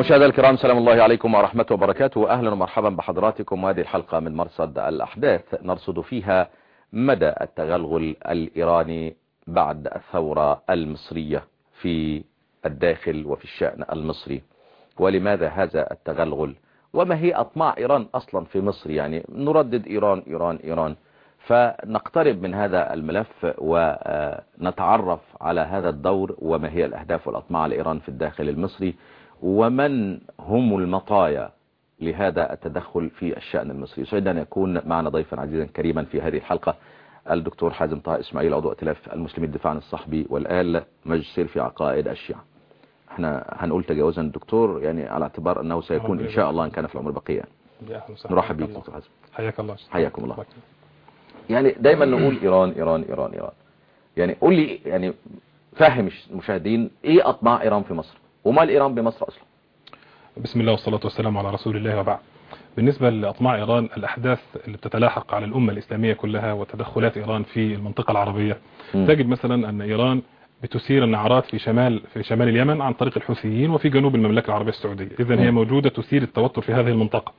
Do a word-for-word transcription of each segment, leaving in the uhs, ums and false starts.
مشاهدينا الكرام، سلام الله عليكم ورحمة وبركاته. أهلا ومرحبا بحضراتكم. وهذه الحلقة من مرصد الأحداث نرصد فيها مدى التغلغل الإيراني بعد الثورة المصرية في الداخل وفي الشأن المصري، ولماذا هذا التغلغل، وما هي أطماع إيران أصلا في مصر. يعني نردد إيران إيران إيران، فنقترب من هذا الملف ونتعرف على هذا الدور وما هي الأهداف والأطماع لإيران في الداخل المصري، ومن هم المطايا لهذا التدخل في الشأن المصري. سعيد أن يكون معنا ضيفا عزيزا كريما في هذه الحلقة الدكتور حازم طه إسماعيل، عضو ائتلاف المسلمين الدفاع عن الصحبي والآل، ماجستير في عقائد الشيعة. احنا هنقول تجاوزا الدكتور يعني على اعتبار أنه سيكون إن شاء الله إن كان في العمر بقية. نرحب بك دكتور حازم. حياك الله. حياكم الله. يعني دايما نقول إيران إيران إيران إيران، يعني قول لي، يعني فاهم المشاهدين ايه أطماع إيران في مصر وما الإيران بمصر أصلا؟ بسم الله والصلاة والسلام على رسول الله وبعد. بالنسبة لأطماع إيران، الأحداث اللي بتتلاحق على الأمة الإسلامية كلها وتدخلات إيران في المنطقة العربية، م. تجد مثلا أن إيران بتثير النعرات في شمال في شمال اليمن عن طريق الحوثيين وفي جنوب المملكة العربية السعودية. إذن هي موجودة تثير التوتر في هذه المنطقة،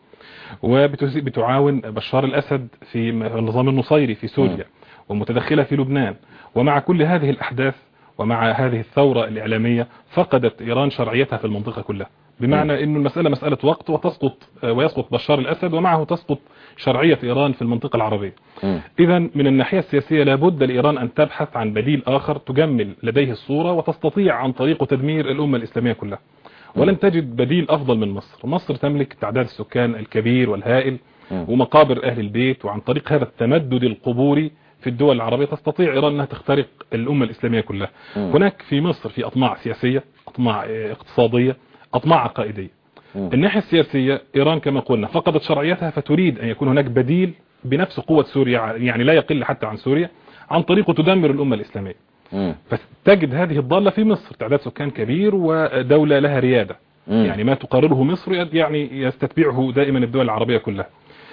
وبتعاون بشار الأسد في النظام النصيري في سوريا، ومتدخلة في لبنان. ومع كل هذه الأحداث ومع هذه الثورة الإعلامية فقدت إيران شرعيتها في المنطقة كلها، بمعنى أن المسألة مسألة وقت وتسقط ويسقط بشار الأسد ومعه تسقط شرعية إيران في المنطقة العربية. إذا من الناحية السياسية لابد لإيران أن تبحث عن بديل آخر تجمل لديه الصورة وتستطيع عن طريقه تدمير الأمة الإسلامية كلها، ولن تجد بديل أفضل من مصر. مصر تملك تعداد السكان الكبير والهائل ومقابر أهل البيت، وعن طريق هذا التمدد القبوري في الدول العربية تستطيع إيران أنها تخترق الأمة الإسلامية كلها. هناك في مصر في أطماع سياسية، أطماع اقتصادية، أطماع عقائدية. الناحية السياسية إيران كما قلنا فقدت شرعيتها، فتريد أن يكون هناك بديل بنفس قوة سوريا، يعني لا يقل حتى عن سوريا، عن طريقه تدمر الأمة الإسلامية. فتجد هذه الضالة في مصر، تعداد سكان كبير ودولة لها ريادة، يعني ما تقرره مصر يعني يستتبعه دائما الدول العربية كلها.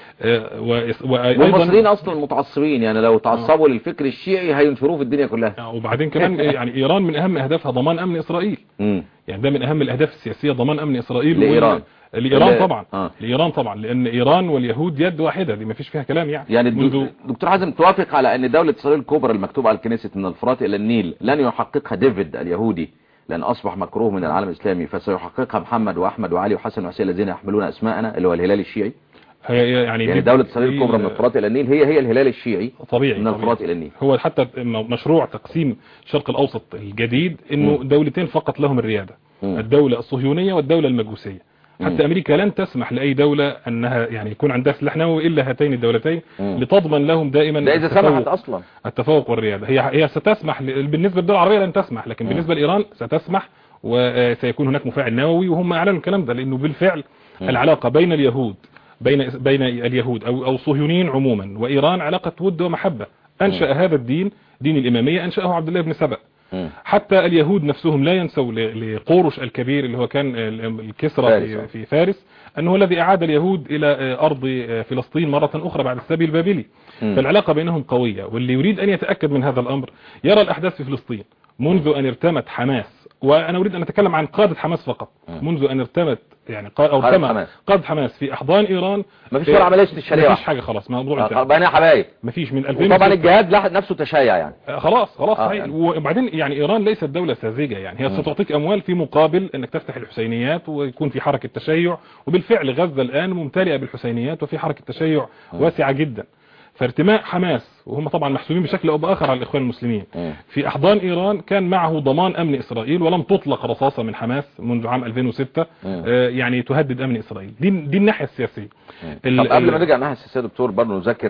والمصريين اصلا متعصبين، يعني لو تعصبوا للفكر الشيعي هينشروه في الدنيا كلها. وبعدين كمان يعني ايران من اهم اهدافها ضمان امن اسرائيل، م. يعني ده من اهم الاهداف السياسيه، ضمان امن اسرائيل لايران. لايران طبعا آه. لايران طبعا، لان ايران واليهود يد واحده، دي ما فيش فيها كلام. يعني يعني منذ... دكتور حازم توافق على ان دوله اسرائيل الكبرى المكتوب على الكنيسة من الفرات الى النيل لن يحققها ديفيد اليهودي لان اصبح مكروه من العالم الاسلامي، فسيحققها محمد واحمد وعلي وحسن وحسين الذين يحملون اسماءنا، اللي هو الهلال الشيعي. هي يعني, يعني دولة إسرائيل الكبرى من الفرات إلى النيل هي هي الهلال الشيعي طبيعي من الفرات إلى النيل. هو حتى مشروع تقسيم الشرق الأوسط الجديد إنه م. دولتين فقط لهم الريادة، م. الدولة الصهيونية والدولة المجوسية. حتى م. أمريكا لن تسمح لأي دولة أنها يعني يكون عندها سلاح نووي إلا هاتين الدولتين، م. لتضمن لهم دائما ده إذا سمحت أصلا التفوق والريادة. هي هي ستسمح بالنسبة للدول العربية لن تسمح، لكن م. بالنسبة لإيران ستسمح، وسيكون هناك مفاعل نووي. وهم أعلنوا الكلام ده لأنه بالفعل م. العلاقة بين اليهود بين بين اليهود او او الصهيونيين عموما وايران علاقه ود ومحبه. انشا م. هذا الدين، دين الاماميه، انشاه عبد الله بن سبأ. م. حتى اليهود نفسهم لا ينسوا لقورش الكبير اللي هو كان الكسرى فارس. في, في فارس، انه الذي اعاد اليهود الى ارض فلسطين مره اخرى بعد السبي البابلي. م. فالعلاقه بينهم قويه، واللي يريد ان يتاكد من هذا الامر يرى الاحداث في فلسطين منذ ان ارتمت حماس. وانا اريد ان اتكلم عن قاده حماس فقط. م. منذ ان ارتمت يعني او ارتمى قاده حماس في احضان ايران، مفيش ولا عمليه استشاريه، مفيش حاجه، خلاص موضوع انتهى. بقينا حبايب، مفيش من ألفين طبعا الجهاد نفسه تشيع يعني خلاص خلاص صحيح. يعني. وبعدين يعني ايران ليست دوله ساذجه، يعني هي ستعطيك اموال في مقابل انك تفتح الحسينيات ويكون في حركه تشيع، وبالفعل غزه الان ممتلئه بالحسينيات وفي حركه تشيع واسعه جدا. فارتماء حماس وهم طبعا محسوبين بشكل او باخر على الاخوان المسلمين في احضان ايران كان معه ضمان امن اسرائيل، ولم تطلق رصاصه من حماس منذ عام ألفين وستة آه يعني تهدد امن اسرائيل. دي دي الناحيه السياسيه. طب قبل ما نرجع الناحيه السياسيه دكتور برضه نذكر،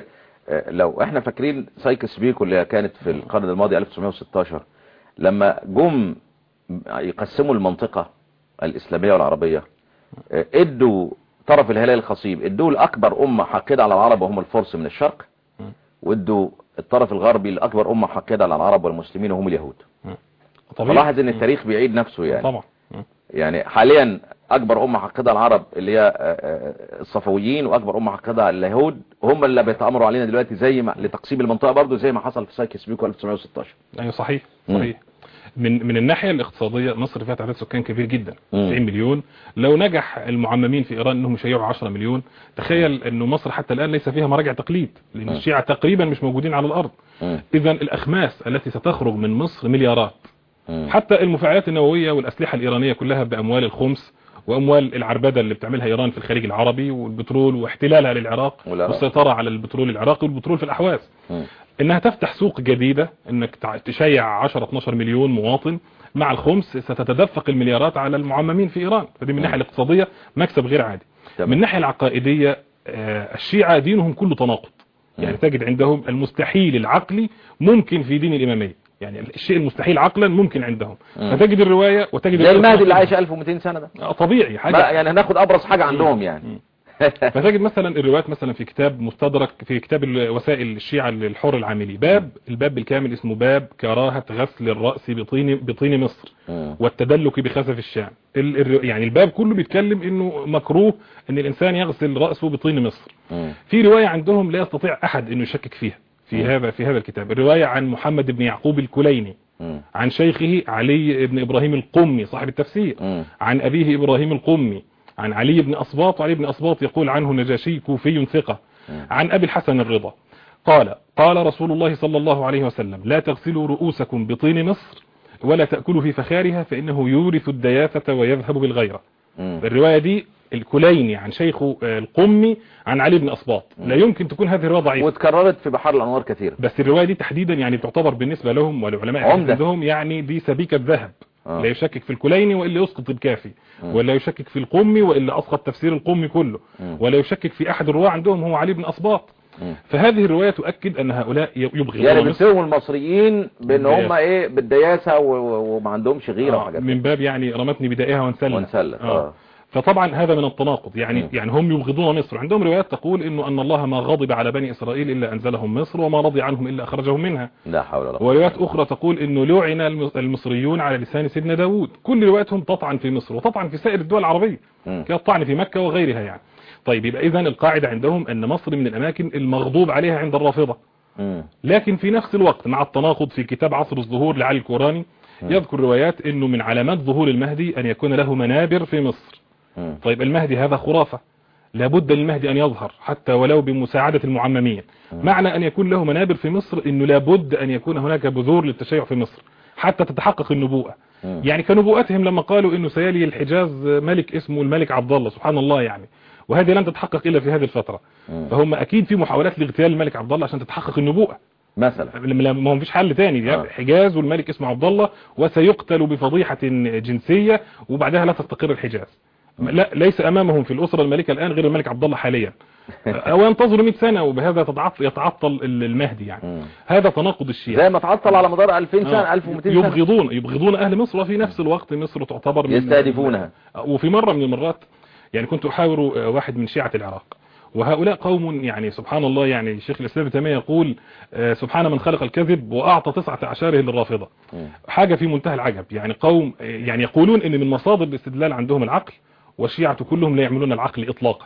لو احنا فاكرين سايكس بيكو اللي كانت في القرن الماضي ألف وتسعمائة وستة عشر لما جم يقسموا المنطقه الاسلاميه والعربيه، ادوا طرف الهلال الخصيب، ادوا الاكبر امه حاقده على العرب وهم الفرس من الشرق، وادوا الطرف الغربي الاكبر امه حاقده على العرب والمسلمين وهم اليهود. فلاحظ ان التاريخ بيعيد نفسه يعني. طبعا. يعني حاليا اكبر امه حاقده على العرب اللي هي الصفويين، واكبر امه حاقده على اليهود، هم اللي بيتامروا علينا دلوقتي زي ما لتقسيم المنطقه برضه زي ما حصل في سايكس بيكو ألف وتسعمائة وستة عشر. ايوه صحيح صحيح. من من الناحيه الاقتصاديه مصر فيها تعداد سكان كبير جدا تسعين مليون. لو نجح المعممين في ايران انهم يشيعوا عشرة مليون، تخيل انه مصر حتى الان ليس فيها مراجع تقليد لان الشيعة تقريبا مش موجودين على الارض. اذا الاخماس التي ستخرج من مصر مليارات. حتى المفاعلات النوويه والاسلحه الايرانيه كلها باموال الخمس واموال العربده اللي بتعملها ايران في الخليج العربي، والبترول واحتلالها للعراق والسيطره على البترول العراقي والبترول في الاحواز. انها تفتح سوق جديدة، انك تشيع عشرة اتناشر مليون مواطن مع الخمس، ستتدفق المليارات على المعممين في ايران. فدي من الناحية الاقتصادية مكسب غير عادي. من الناحية العقائدية الشيعة دينهم كله تناقض، يعني تجد عندهم المستحيل العقلي ممكن في دين الامامية، يعني الشيء المستحيل عقلا ممكن عندهم. فتجد الرواية وتجد زي المهدي اللي عايش ألف ومئتين سنة ده طبيعي حاجة، يعني هناخد ابرز حاجة عندهم يعني. فتجد مثلا الروايات مثلا في كتاب مستدرك في كتاب وسائل الشيعة للحر العاملي، باب الباب بالكامل اسمه باب كراهة غسل الرأس بطين بطين مصر والتدلك بخسف الشام. يعني الباب كله بيتكلم انه مكروه ان الانسان يغسل رأسه بطين مصر. في رواية عندهم لا يستطيع احد انه يشكك فيها في هذا في هذا الكتاب، الرواية عن محمد بن يعقوب الكليني عن شيخه علي بن ابراهيم القمي صاحب التفسير، عن ابيه ابراهيم القمي، عن علي بن أصباط. وعلي بن أصباط يقول عنه النجاشي كوفي ثقة، عن أبي الحسن الرضا قال قال رسول الله صلى الله عليه وسلم: لا تغسلوا رؤوسكم بطين مصر ولا تأكلوا في فخارها فإنه يورث الدياثة ويذهب بالغيرة. الرواية دي الكليني عن شيخه القمي عن علي بن أصباط. لا يمكن تكون هذه الرواية ضعيفة، واتكررت في بحر الأنوار كثير، بس الرواية دي تحديدا يعني تعتبر بالنسبة لهم والعلماء عندهم يعني دي سبيكة ذهب. آه. لا يشكك في الكليني وإلا يسقط الكافي، آه. ولا يشكك في القمي وإلا أسقط تفسير القمي كله، آه. ولا يشكك في أحد الرواة عندهم هو علي بن أصباط. آه. فهذه الرواية تؤكد أن هؤلاء يبغضون يعني بيتهم المصريين بأن هم إيه بالدياسة وما عندهمش غيرة آه. وحاجات من باب يعني رمتني بدائها وانسلت وانسلت آه. آه. فطبعا هذا من التناقض يعني م. يعني هم يبغضون مصر. عندهم روايات تقول انه ان الله ما غضب على بني اسرائيل الا انزلهم مصر وما رضي عنهم الا اخرجهم منها. لا حول ولا قوه. وروايات اخرى تقول انه لعن المصريون على لسان سيدنا داوود. كل رواياتهم تطعن في مصر وتطعن في سائر الدول العربيه، كالطعن في مكه وغيرها يعني. طيب يبقى اذا القاعده عندهم ان مصر من الاماكن المغضوب عليها عند الرافضه. م. لكن في نفس الوقت مع التناقض في كتاب عصر الظهور لعلي الكوراني م. يذكر روايات انه من علامات ظهور المهدي ان يكون له منابر في مصر. طيب المهدي هذا خرافة، لابد للمهدي أن يظهر حتى ولو بمساعدة المعممين. معنى أن يكون له منابر في مصر إنه لابد أن يكون هناك بذور للتشيع في مصر حتى تتحقق النبوءة. يعني كنبوءتهم لما قالوا إنه سيلي الحجاز ملك اسمه الملك عبد الله، سبحان الله يعني، وهذه لن تتحقق إلا في هذه الفترة. فهم أكيد في محاولات لاغتيال الملك عبد الله عشان تتحقق النبوءة مثلا، ما هو فيش حل تاني. آه. حجاز والملك اسمه عبد الله وسيقتل بفضيحة جنسية وبعدها لا تستقر الحجاز. لا ليس امامهم في الاسره الملكه الان غير الملك عبد الله حاليا، او ينتظروا مئة سنه وبهذا يتعطل يتعطل المهدي يعني. م. هذا تناقض الشيعة زي ما تعطل على مدار ألفين سنه آه. ألف ومئتين سنه. يبغضون يبغضون اهل مصر وفي نفس الوقت مصر تعتبر يستهدفونها. وفي مره من المرات يعني كنت احاور واحد من شيعة العراق، وهؤلاء قوم يعني سبحان الله، يعني شيخ الاسلام ابن تيميه يقول سبحان من خلق الكذب واعطى تسعة اعشاره للرافضه. حاجه في منتهى العجب، يعني قوم يعني يقولون ان من مصادر الاستدلال عندهم العقل، والشيعة كلهم لا يعملون العقل اطلاقا.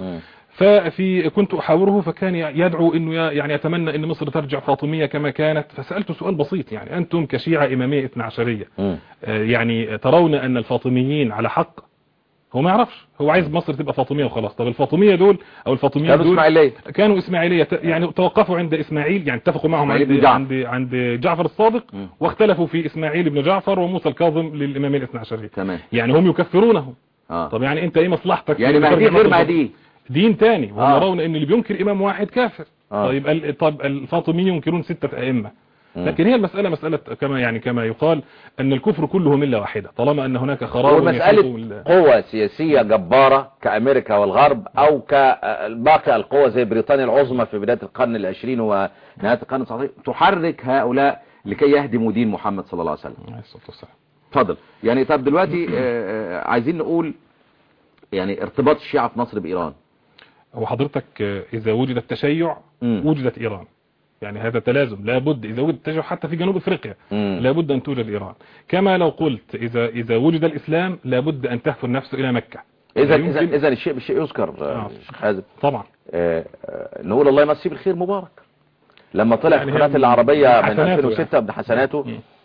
ففي كنت احاوره فكان يدعو انه يعني يتمنى ان مصر ترجع فاطمية كما كانت. فسألته سؤال بسيط، يعني انتم كشيعة امامية اثنا عشرية يعني ترون ان الفاطميين على حق؟ هو ما يعرفش، هو عايز مصر تبقى فاطمية وخلاص. طب الفاطمية دول او الفاطميين دول إسماعيلية. كانوا اسماعيلية يعني توقفوا عند اسماعيل، يعني اتفقوا معهم عند عند عند جعفر الصادق م. واختلفوا في اسماعيل بن جعفر وموسى الكاظم للامامية الاثنى عشرية. يعني هم يكفرونه. آه. طب يعني انت ايه مصلحتك؟ يعني مهدي غير مهدي دين تاني، وهم آه. يرون ان اللي بينكر امام واحد كافر. آه. طيب طب الفاطميين ينكرون ستة ائمة. لكن هي المسألة مسألة كما يعني كما يقال ان الكفر كله ملة واحدة طالما ان هناك خراب. ومسألة قوة سياسية جبارة كأمريكا والغرب او كباقي القوى زي بريطانيا العظمى في بداية القرن العشرين ونهاية القرن التسعتاشر تحرك هؤلاء لكي يهدموا دين محمد صلى الله عليه وسلم. اتفضل. يعني طب دلوقتي عايزين نقول يعني ارتباط الشيعة في مصر بإيران. هو حضرتك إذا وجد التشيع م. وجدت إيران، يعني هذا تلازم لابد. إذا وجد التشيع حتى في جنوب أفريقيا م. لابد أن توجد إيران. كما لو قلت إذا إذا وجد الإسلام لابد أن تهفو النفس إلى مكة. إذا إذا إذا الشيء بالشيء يذكر آه. شيخ حازم طبعا. آه نقول الله يمسيه بالخير مبارك لما طلع يعني في القناة العربية من ألفين وستة بحسناته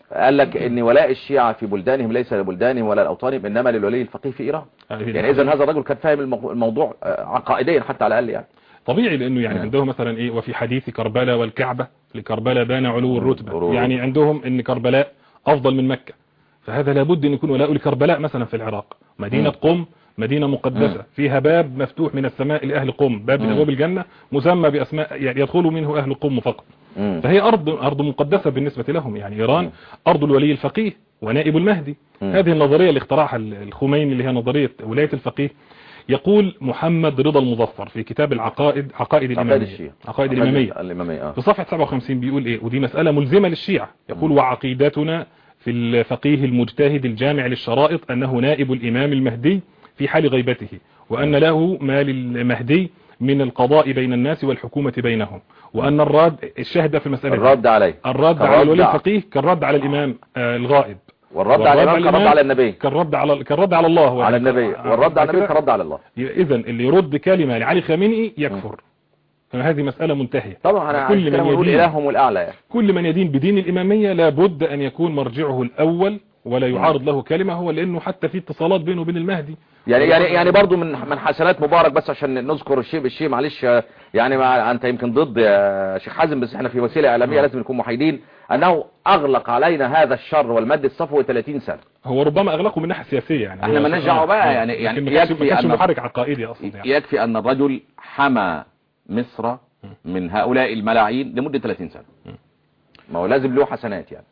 قال لك ان ولاء الشيعة في بلدانهم ليس لبلدانهم ولا لاوطانهم، انما للولي الفقيه في ايران. يعني اذا هذا الرجل كان فاهم الموضوع عقائديا حتى على الاقل يعني. طبيعي، لانه يعني عندهم مثلا ايه، وفي حديث كربلاء والكعبة لكربلاء بان علو الرتبة، يعني عندهم ان كربلاء افضل من مكة، فهذا لابد ان يكون ولاء لكربلاء مثلا في العراق. مدينة قم مدينة مقدسة فيها باب مفتوح من السماء لأهل قم، باب من أبواب الجنة مسمى بأسماء يعني يدخل منه أهل قم فقط. فهي أرض أرض مقدسة بالنسبة لهم، يعني إيران أرض الولي الفقيه ونائب المهدي. هذه النظرية اللي اخترعها الخميني اللي هي نظرية ولاية الفقيه. يقول محمد رضا المظفر في كتاب العقائد عقائد الإمامية عقائد الإمامية في صفحة سبعة وخمسين بيقول إيه، ودي مسألة ملزمة للشيعة. يقول وعقيدتنا في الفقيه المجتهد الجامع للشرائط أنه نائب الإمام المهدي في حال غيبته، وأن له ما للمهدي من القضاء بين الناس والحكومة بينهم، وأن الرد الشهد في مسألة الرد عليه الرد على الولي الفقيه كالرد على الإمام آه الغائب، والرد على الإمام كالرد على النبي، كالرد على كالرد على الله على النبي، والرد على النبي كالرد على الله. إذا اللي يرد كلمة لعلي خامنئي يكفر. فهذه مسألة منتهية. طبعا أنا كل من يدين إلههم الأعلى يعني. كل من يدين بدين الإمامية لابد أن يكون مرجعه الأول ولا يعارض له كلمة، هو لأنه حتى في اتصالات بينه وبين المهدي. يعني يعني يعني برضه من من حسنات مبارك، بس عشان نذكر الشيء بالشيء معلش، يعني ما انت يمكن ضد يا شيخ حازم، بس احنا في وسيله اعلاميه لازم نكون محايدين، انه اغلق علينا هذا الشر والمد الصفوي ثلاثين سنه. هو ربما اغلقه من ناحيه سياسيه يعني، احنا ما نرجعه بقى يعني يعني يكفي ان محرك عقائدي اصلا يعني. يكفي ان الرجل حمى مصر من هؤلاء الملاعين لمده ثلاثين سنه، ما هو لازم له حسنات يعني.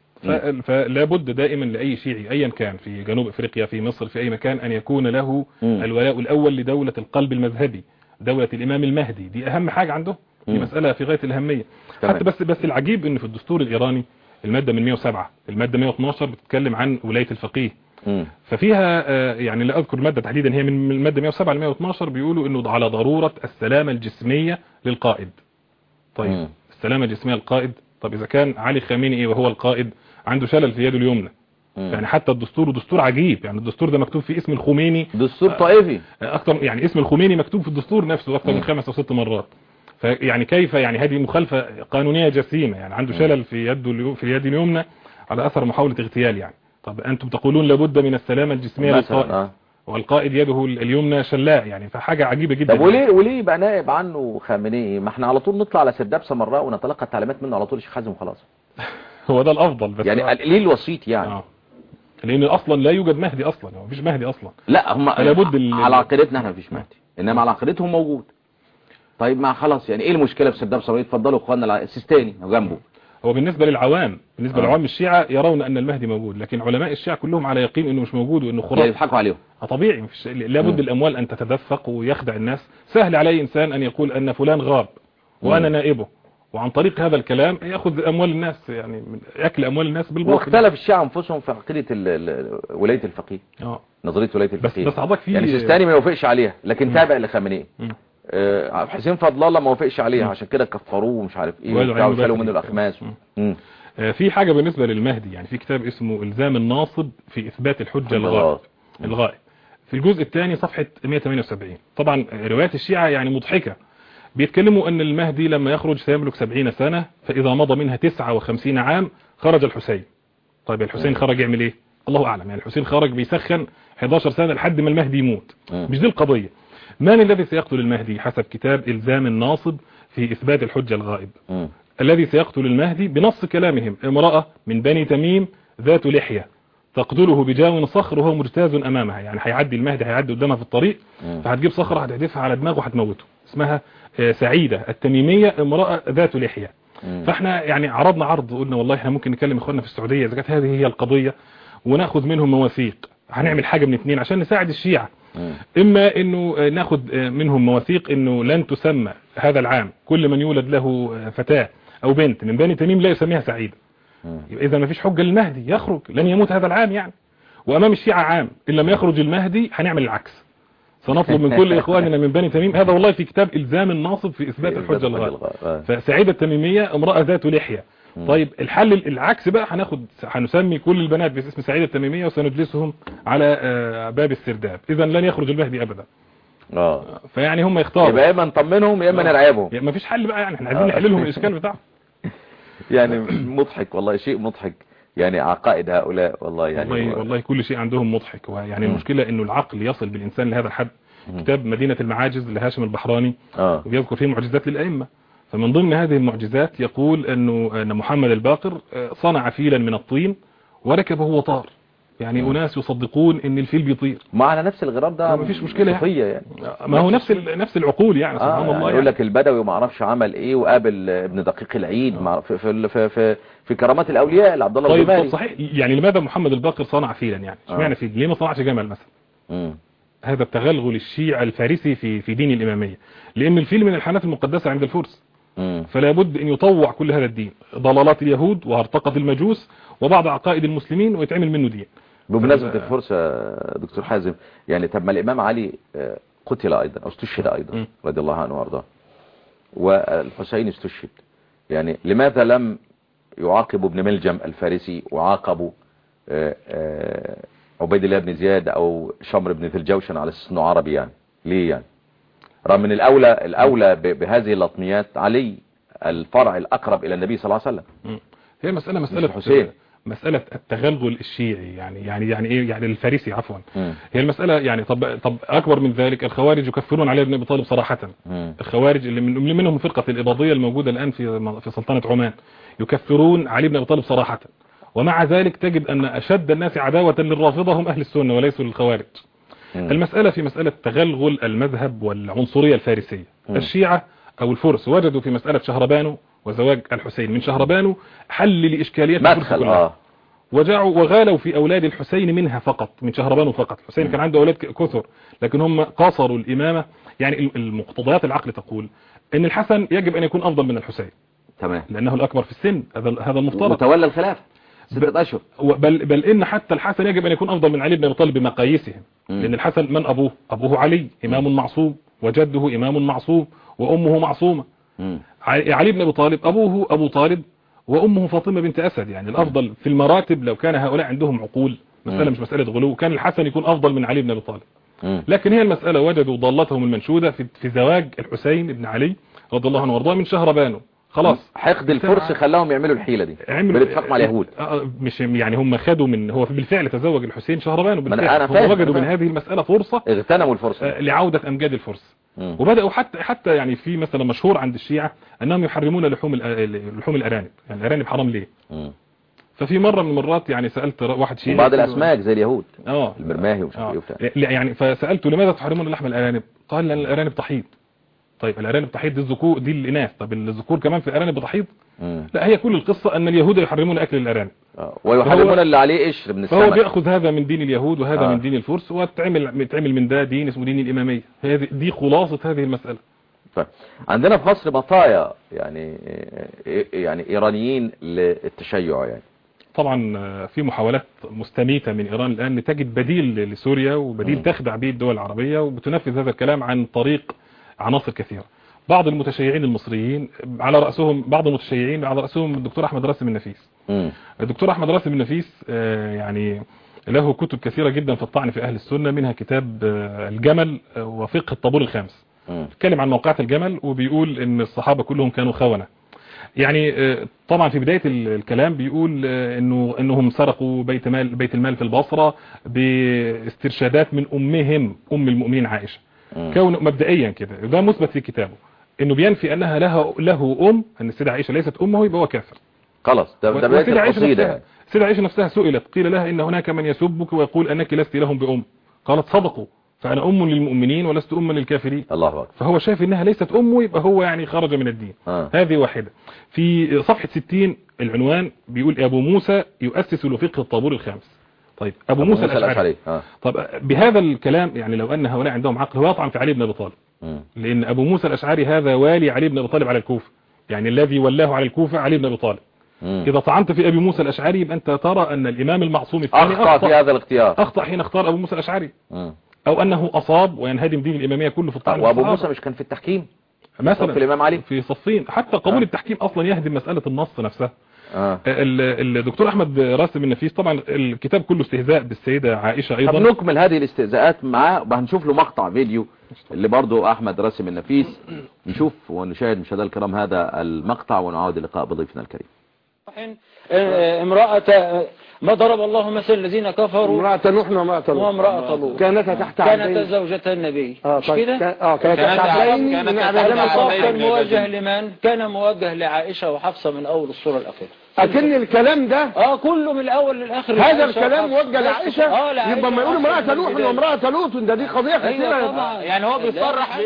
فلا بد دائما لأي شيعي أيا كان في جنوب أفريقيا في مصر في أي مكان أن يكون له م. الولاء الأول لدولة القلب المذهبي، دولة الإمام المهدي. دي أهم حاجة عنده، دي م. مسألة في غاية الأهمية. تمام. حتى بس بس العجيب إن في الدستور الإيراني المادة من مئة وسبعة المادة مئة واثناشر بتتكلم عن ولاية الفقيه. م. ففيها يعني لا أذكر المادة تحديدا، هي من المادة مئة وسبعة ل مئة واثناشر بيقولوا إنه على ضرورة السلامة الجسمية للقائد. طيب م. السلامة الجسمية للقائد، طب إذا كان علي خامنئي وهو القائد عنده شلل في يده اليمنى، يعني حتى الدستور دستور عجيب، يعني الدستور ده مكتوب فيه اسم الخميني، دستور طائفي اكتر، يعني اسم الخميني مكتوب في الدستور نفسه اكتر من خمس او ست مرات. فيعني كيف يعني هذه مخالفة قانونية جسيمة، يعني عنده شلل في يده في اليد اليمنى على اثر محاولة اغتيال يعني. طب انتم تقولون لابد من السلامة الجسمية للقائد آه. والقائد يده اليمنى شلاء يعني، فحاجة عجيبة جدا. طب وليه وليه يبقى نائب عنه خامنئي؟ ما احنا على طول نطلع على سرداب سمراء ونتلقى التعليمات منه على طول الشيخ حازم وخلاص. هو ده الافضل، بس يعني ليه الوسيط يعني آه. لان اصلا لا يوجد مهدي اصلا، هو مفيش مهدي اصلا. لا هم على عقيدتنا احنا مفيش مهدي، انما على عقيدتهم موجود. طيب ما خلاص يعني ايه المشكله في سرداب سمراء؟ اتفضلوا اخواننا السيستاني وجنبه. هو بالنسبه للعوام بالنسبه آه. لعوام الشيعة يرون ان المهدي موجود، لكن علماء الشيعة كلهم على يقين انه مش موجود وانه خرافي. يعني يضحكوا عليهم. اه طبيعي، مفيش لابد الاموال ان تتدفق ويخدع الناس. سهل على انسان ان يقول ان فلان غاب وانا نائبه، وعن طريق هذا الكلام ياخذ اموال الناس، يعني اكل اموال الناس بالباطل. واختلف الشيعة انفسهم في عقيده ولايه الفقيه، اه نظريه ولايه الفقيه. بس بس حضرتك في يعني السيستاني ما يوافقش عليها، لكن تابع لخامنئي. آه حسين فضل الله ما وافقش عليها، عشان كده كفروه ومش عارف ايه وشالوا منه الاخماس. آه في حاجه بالنسبه للمهدي، يعني في كتاب اسمه الزام الناصب في اثبات الحجه الغائب الغائب في الجزء الثاني صفحه مئة وثمانية وسبعين. طبعا روايات الشيعة يعني مضحكه، بيتكلموا ان المهدي لما يخرج سيملك سبعين سنة، فاذا مضى منها تسعة وخمسين عام خرج الحسين. طيب الحسين خرج يعمل ايه؟ الله اعلم. يعني الحسين خرج بيسخن احد عشر سنة لحد ما المهدي يموت. مش دي القضية. من الذي سيقتل المهدي حسب كتاب الزام الناصب في اثبات الحجة الغائب؟ الذي سيقتل المهدي بنص كلامهم امرأة من بني تميم ذات لحية تقتله بجاو صخر وهو مجتاز امامها. يعني هيعدي المهدي هيعدي قدامها في الطريق، فهتجيب صخرة هتحدفها على دماغه وهتموته. اسمها سعيدة التميمية، امرأة ذات لحية. فاحنا يعني عرضنا عرض وقلنا والله احنا ممكن نكلم اخواننا في السعودية اذا كانت هذه هي القضية وناخذ منهم مواثيق. هنعمل حاجة من اثنين عشان نساعد الشيعة. اما انه ناخذ منهم مواثيق انه لن تسمى هذا العام كل من يولد له فتاة او بنت من بني تميم لا يسميها سعيدة. اذا ما فيش حجة للمهدي يخرج، لن يموت هذا العام يعني. وامام الشيعة عام ان لم يخرج المهدي هنعمل العكس، سنطلب من كل اخواننا من بني تميم. هذا والله في كتاب الزام الناصب في اثبات الحجة الغائب. فسعيدة التميمية امرأة ذات لحية. طيب الحل العكس بقى، هناخد هنسمي كل البنات باسم سعيدة التميمية وسنجلسهم على باب السرداب. اذا لن يخرج المهدي ابدا. اه فيعني هم يختاروا، يبقى يا اما نطمنهم يا اما نرعبهم. ما فيش حل بقى، يعني احنا عايزين نحل لهم الاشكال بتاعهم. يعني مضحك والله، شيء مضحك. يعني عقائد هؤلاء والله يعني والله, و... والله كل شيء عندهم مضحك. يعني م. المشكلة انه العقل يصل بالانسان لهذا الحد. م. كتاب مدينة المعاجز لهاشم البحراني آه. ويذكر فيه معجزات للأئمة، فمن ضمن هذه المعجزات يقول انه ان محمد الباقر صنع فيلا من الطين وركبه وطار. يعني م. اناس يصدقون ان الفيل بيطير. ما على نفس الغراب ده ما فيش مشكلة يعني. يعني ما هو نفس نفس العقول يعني سبحان آه الله. يعني يعني يقول لك البدوي ما اعرفش عمل ايه وقابل ابن دقيق العيد آه. في في في, في في كرامات الاولياء لعبد الله طيب الجمالي. صحيح. يعني لماذا محمد الباقر صنع فيلا؟ يعني اشمعنى آه. فيل؟ ليه ما صنعش جمل مثلا؟ م. هذا التغلغل الشيعي الفارسي في في دين الإمامية، لأن الفيل من الحيوانات المقدسة عند الفرس. م. فلا بد أن يطوع كل هذا الدين، ضلالات اليهود وهرطقة المجوس وبعض عقائد المسلمين، ويتعمل منه دين. بمناسبة الفرس دكتور حازم، يعني طب ما الإمام علي قتل أيضا أو استشهد أيضا م. رضي الله عنه وارضاه، والحسين استشهد، يعني لماذا لم يعاقبوا ابن ملجم الفارسي وعاقبوا عبيد الله بن زياد او شمر بن ذي الجوشن على اساس انه عربي؟ يعني ليه يعني؟ رغم من الاولى الاولى بهذه اللطميات علي الفرع الاقرب الى النبي صلى الله عليه وسلم. هي مساله مساله حسين، مساله التغلغل الشيعي يعني يعني يعني ايه يعني الفارسي عفوا. م. هي المساله يعني طب طب اكبر من ذلك، الخوارج يكفرون علي بن ابي طالب صراحه. م. الخوارج اللي من منهم فرقه الاباضيه الموجوده الان في في سلطنه عمان يكفرون علي بن ابي طالب صراحه، ومع ذلك تجد أن أشد الناس عداوة للرافضة هم أهل السنة وليسوا للخوارج. م. المسألة في مسألة تغلغل المذهب والعنصرية الفارسية. م. الشيعة أو الفرس وجدوا في مسألة شهربانو وزواج الحسين من شهربانو حل لإشكاليات الفرس كلها. آه. وجعوا وغالوا في أولاد الحسين منها فقط، من شهربانو فقط. الحسين م. كان عنده أولاد كثر، لكن هم قاصروا الإمامة. يعني المقتضيات العقل تقول أن الحسن يجب أن يكون أفضل من الحسين، تمام، لأنه الأكبر في السن، هذا هذا المفترض، وتولى الخلافة ستة أشهر. بل, بل إن حتى الحسن يجب أن يكون أفضل من علي بن أبي طالب بمقاييسهم. م. لأن الحسن من أبوه؟ أبوه علي إمام م. معصوم، وجده إمام معصوم، وأمه معصومة. م. علي بن أبي طالب أبوه أبو طالب وأمه فاطمة بنت أسد. يعني الأفضل في المراتب لو كان هؤلاء عندهم عقول، مسألة م. مش مسألة غلو، كان الحسن يكون أفضل من علي بن أبي طالب. م. لكن هي المسألة وجدوا ضالتهم المنشودة في, في زواج الحسين بن علي رضي الله عنه وارضاه من شهربانو. خلاص حقد الفرس خلاهم يعملوا الحيلة دي بالاتفاق مع اليهود. مش يعني هم خدوا من، هو بالفعل تزوج الحسين شهربانو بالفعل. أنا هم وجدوا من هذه المسألة فرصة، اغتنموا الفرصة لعودة أمجاد الفرس. م. وبدأوا حتى حتى يعني في مثلا مشهور عند الشيعة أنهم يحرمون لحوم لحوم الأرانب. يعني الأرانب حرام ليه؟ م. ففي مرة من المرات يعني سألت واحد شيعي بعض الأسماك زي اليهود اه المرماهي ومش آه. ايه يعني فسألته لماذا تحرمون لحم الأرانب؟ قال لأن الأرانب تحيض. طيب الأرانب تحيض دي الذكور دي الإناث، طب الذكور كمان في الأرانب بتحيض؟ لا، هي كل القصة أن اليهود يحرمون أكل الأرانب ويحرمون اللي عليه قشر من السمك. فهو بيأخذ هذا من دين اليهود وهذا آه. من دين الفرس، وتعمل تعمل من ده دين اسمه دين الإمامية. هذه دي خلاصة هذه المسألة. طيب عندنا في مصر بطايا يعني يعني إيرانيين للتشيع، يعني طبعا في محاولات مستميتة من إيران الآن لتجد بديل لسوريا وبديل م. تخدع به الدول العربية، وبتنفذ هذا الكلام عن طريق عناصر كثيرة. بعض المتشيعين المصريين على رأسهم بعض المتشيعين على رأسهم الدكتور أحمد راسم النفيس. م. الدكتور أحمد راسم النفيس يعني له كتب كثيرة جدا في الطعن في أهل السنة، منها كتاب الجمل وفقه الطابور الخامس. بيتكلم عن موقعة الجمل وبيقول ان الصحابة كلهم كانوا خونة. يعني طبعا في بداية الكلام بيقول انه انهم سرقوا بيت مال بيت المال في البصرة باسترشادات من امهم ام المؤمنين عائشة. كون مبدئيا كده ده مثبت في كتابه، انه بينفي انها لها له ام، ان السيدة عائشة ليست امه، يبقى هو كافر خلاص. ده ده بداية القصيدة. السيدة عائشة نفسها سئلت قيل لها ان هناك من يسبك ويقول انك لست لهم بام، قالت صدقوا فأنا أم للمؤمنين ولست أم للكافرين. الله أكبر. فهو شايف إنها ليست أمه، يبقى هو يعني خرج من الدين. آه. هذه واحدة. في صفحة ستين العنوان بيقول أبو موسى يؤسس لفقه الطابور الخامس. طيب أبو, أبو موسى, موسى الأشعري. آه. طب بهذا الكلام يعني لو أن هؤلاء عندهم عقل، هو يطعن في علي بن أبي طالب. م. لأن أبو موسى الأشعري هذا والي علي بن أبي طالب على الكوفة، يعني الذي ولاه على الكوفة علي بن أبي طالب. م. إذا طعنت في أبي موسى الأشعري يبقى أنت ترى أن الإمام المعصوم الثاني أخطأ, أخطأ في هذا الاختيار، أخطأ حين اختار أبو موسى الأشعري. م. او انه اصاب وينهدم دين الاماميه كله في الطعن. وابو موسى مش كان في التحكيم مثلا في الامام علي في صفين، حتى قبول آه. التحكيم اصلا يهدم مساله النص نفسها. آه. الدكتور احمد راسم النفيس طبعا الكتاب كله استهزاء بالسيده عائشه ايضا. طب نكمل هذه الاستهزاءات معاه، وهنشوف له مقطع فيديو اللي برضه احمد راسم النفيس، نشوف ونشاهد مشاهدينا الكرام هذا المقطع ونعود لقاء بضيفنا الكريم. امرأة ما ضرب الله مثل الذين كفروا امرأة نوح وامرأة لوط وامرأة لوط كانتا تحت كانتا عبدين زوجة النبي اه مش طيب كده؟ اه كانت تحت عبدين من عبادنا الخطاب كان موجه لمن؟ كان موجه لعائشة وحفصة من أول الصورة الأخيرة. أكن الكلام ده اه كله من الأول للآخر. هذا الكلام موجه لعائشة. اه لعائشة يبقى ما يقولوا امرأة نوح وامرأة لوط ده دي قضية كثيرة. أيوة يعني هو بيصرح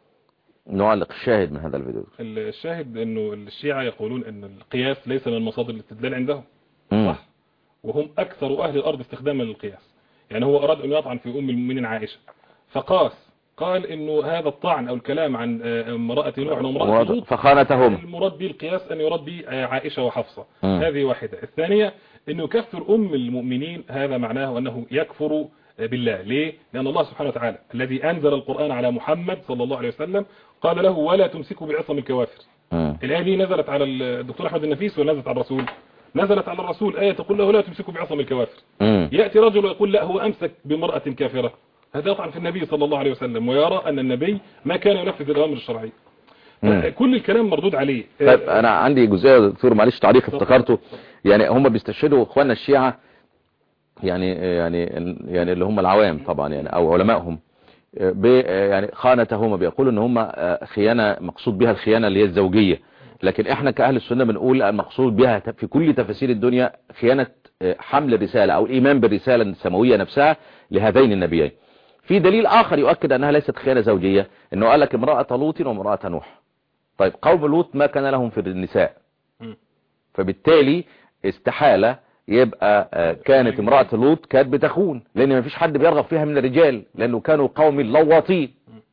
نعلق الشاهد من هذا الفيديو. الشاهد انه الشيعة يقولون ان القياس ليس من مصادر الاستدلال عندهم. مم. صح. وهم اكثر اهل الارض استخداما للقياس. يعني هو اراد ان يطعن في ام المؤمنين عائشة فقاس قال انه هذا الطعن او الكلام عن امرأة نوح وامرأة لوط فخانتهم المراد به القياس ان يراد به عائشة وحفصة. مم. هذه واحدة. الثانية انه يكفر ام المؤمنين هذا معناه انه يكفر بالله. ليه؟ لأن الله سبحانه وتعالى الذي أنزل القرآن على محمد صلى الله عليه وسلم قال له ولا تمسكوا بعصم الكوافر. مم. الآية دي نزلت على الدكتور أحمد النفيس ونزلت على الرسول. نزلت على الرسول آية تقول له لا تمسكوا بعصم الكوافر. مم. يأتي رجل ويقول لا هو أمسك بامرأة كافرة. هذا يطعن في النبي صلى الله عليه وسلم ويرى أن النبي ما كان ينفذ الأمر الشرعي. كل الكلام مردود عليه. طيب أنا عندي جزئية يا دكتور معلش تعليق افتكرته. يعني هم بيستشهدوا إخواننا الشيعة يعني يعني يعني اللي هم العوام طبعا يعني او علمائهم يعني خانتهم بيقولوا ان هم خيانه مقصود بها الخيانه اللي هي الزوجيه. لكن احنا كاهل السنه بنقول المقصود بها في كل تفاسير الدنيا خيانه حمل الرساله او الايمان بالرساله السماويه نفسها لهذين النبيين. في دليل اخر يؤكد انها ليست خيانه زوجيه انه قال لك امراه لوط وامراه نوح. طيب قوم لوط ما كان لهم في النساء فبالتالي استحاله يبقى كانت امرأة لوط كانت بتخون لان ما فيش حد بيرغب فيها من الرجال لانه كانوا قوم لواطين.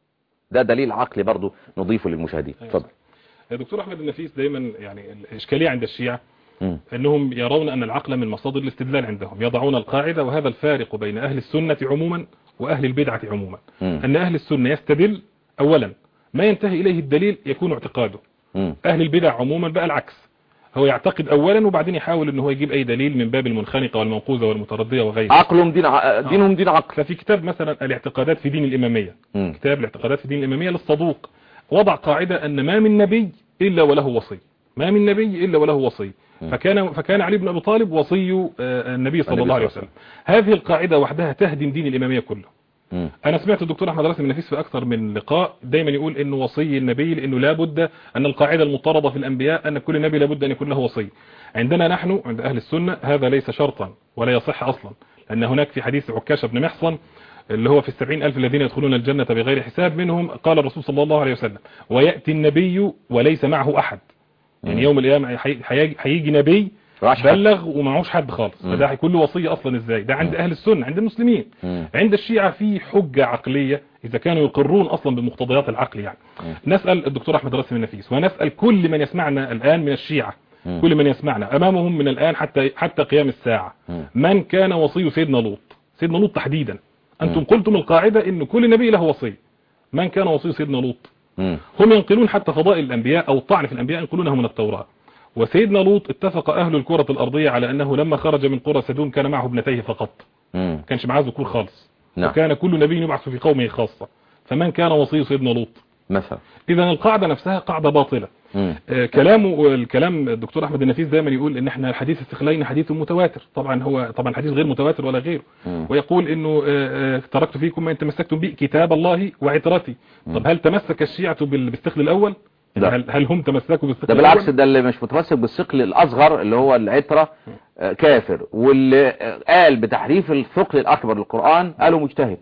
ده دليل عقلي برضو نضيفه للمشاهدين. اتفضل. دكتور احمد النفيس دايما يعني الاشكالية عند الشيعة م. انهم يرون ان العقل من مصادر الاستدلال عندهم. يضعون القاعدة وهذا الفارق بين اهل السنة عموما واهل البدعة عموما. م. ان اهل السنة يستدل اولا ما ينتهي اليه الدليل يكون اعتقاده. م. اهل البدع عموما بقى العكس. هو يعتقد اولا وبعدين يحاول ان هو يجيب اي دليل من باب المنخنقه والمنقوذه والمترديه وغيرها. عقلهم دين ع... دينهم دين عقل. ففي كتاب مثلا الاعتقادات في دين الاماميه م. كتاب الاعتقادات في دين الاماميه للصدوق وضع قاعده ان ما من نبي الا وله وصي. ما من نبي الا وله وصي. م. فكان فكان علي بن ابي طالب وصي النبي صلى الله عليه وسلم. هذه القاعده وحدها تهدم دين الاماميه كله. م. انا سمعت الدكتور احمد راسم النفيس في اكثر من لقاء دايما يقول انه وصي النبي لانه لابد ان القاعده المضطرده في الانبياء ان كل نبي لابد ان يكون له وصي. عندنا نحن عند اهل السنه هذا ليس شرطا ولا يصح اصلا لان هناك في حديث عكاشة بن محصن اللي هو في السبعين ألف الذين يدخلون الجنة بغير حساب منهم قال الرسول صلى الله عليه وسلم ويأتي النبي وليس معه أحد. يعني يوم القيامة هيجي نبي بلغ ومعوش حد خالص. فده هيكون له وصية أصلا إزاي؟ ده عند أهل السنة. عند المسلمين عند الشيعة في حجة عقلية إذا كانوا يقرون أصلا بمقتضيات العقل. يعني نسأل الدكتور أحمد راسم النفيس ونسأل كل من يسمعنا الآن من الشيعة كل من يسمعنا أمامهم من الآن حتى حتى قيام الساعة من كان وصي سيدنا لوط سيدنا لوط تحديدا. أنتم قلتم القاعدة إن كل نبي له وصي. من كان وصي سيدنا لوط؟ هم ينقلون حتى فضائل الأنبياء أو الطعن في الأنبياء ينقلونها من التوراة. وسيدنا لوط اتفق أهل الكرة الأرضية على أنه لما خرج من قرى سدوم كان معه ابنتيه فقط. ما كانش معاه ذكور خالص. نعم. وكان كل نبي يبعث في قومه خاصة. فمن كان وصي سيدنا لوط مثلا. إذا القاعدة نفسها قاعدة باطلة. آه كلامه الكلام الدكتور أحمد النفيس دايما يقول ان احنا الحديث الثقلين حديث متواتر. طبعا هو طبعا حديث غير متواتر ولا غيره. مم. ويقول انه آه تركت فيكم ما ان تمسكتم به كتاب الله وعترتي. طب هل تمسك الشيعة بالثقل الاول؟ هل, هل هم تمسكوا بالثقل ده بالعكس ده اللي مش متمسك بالثقل الاصغر اللي هو العترة آه كافر واللي آه قال بتحريف الثقل الاكبر للقرآن قالوا مجتهد.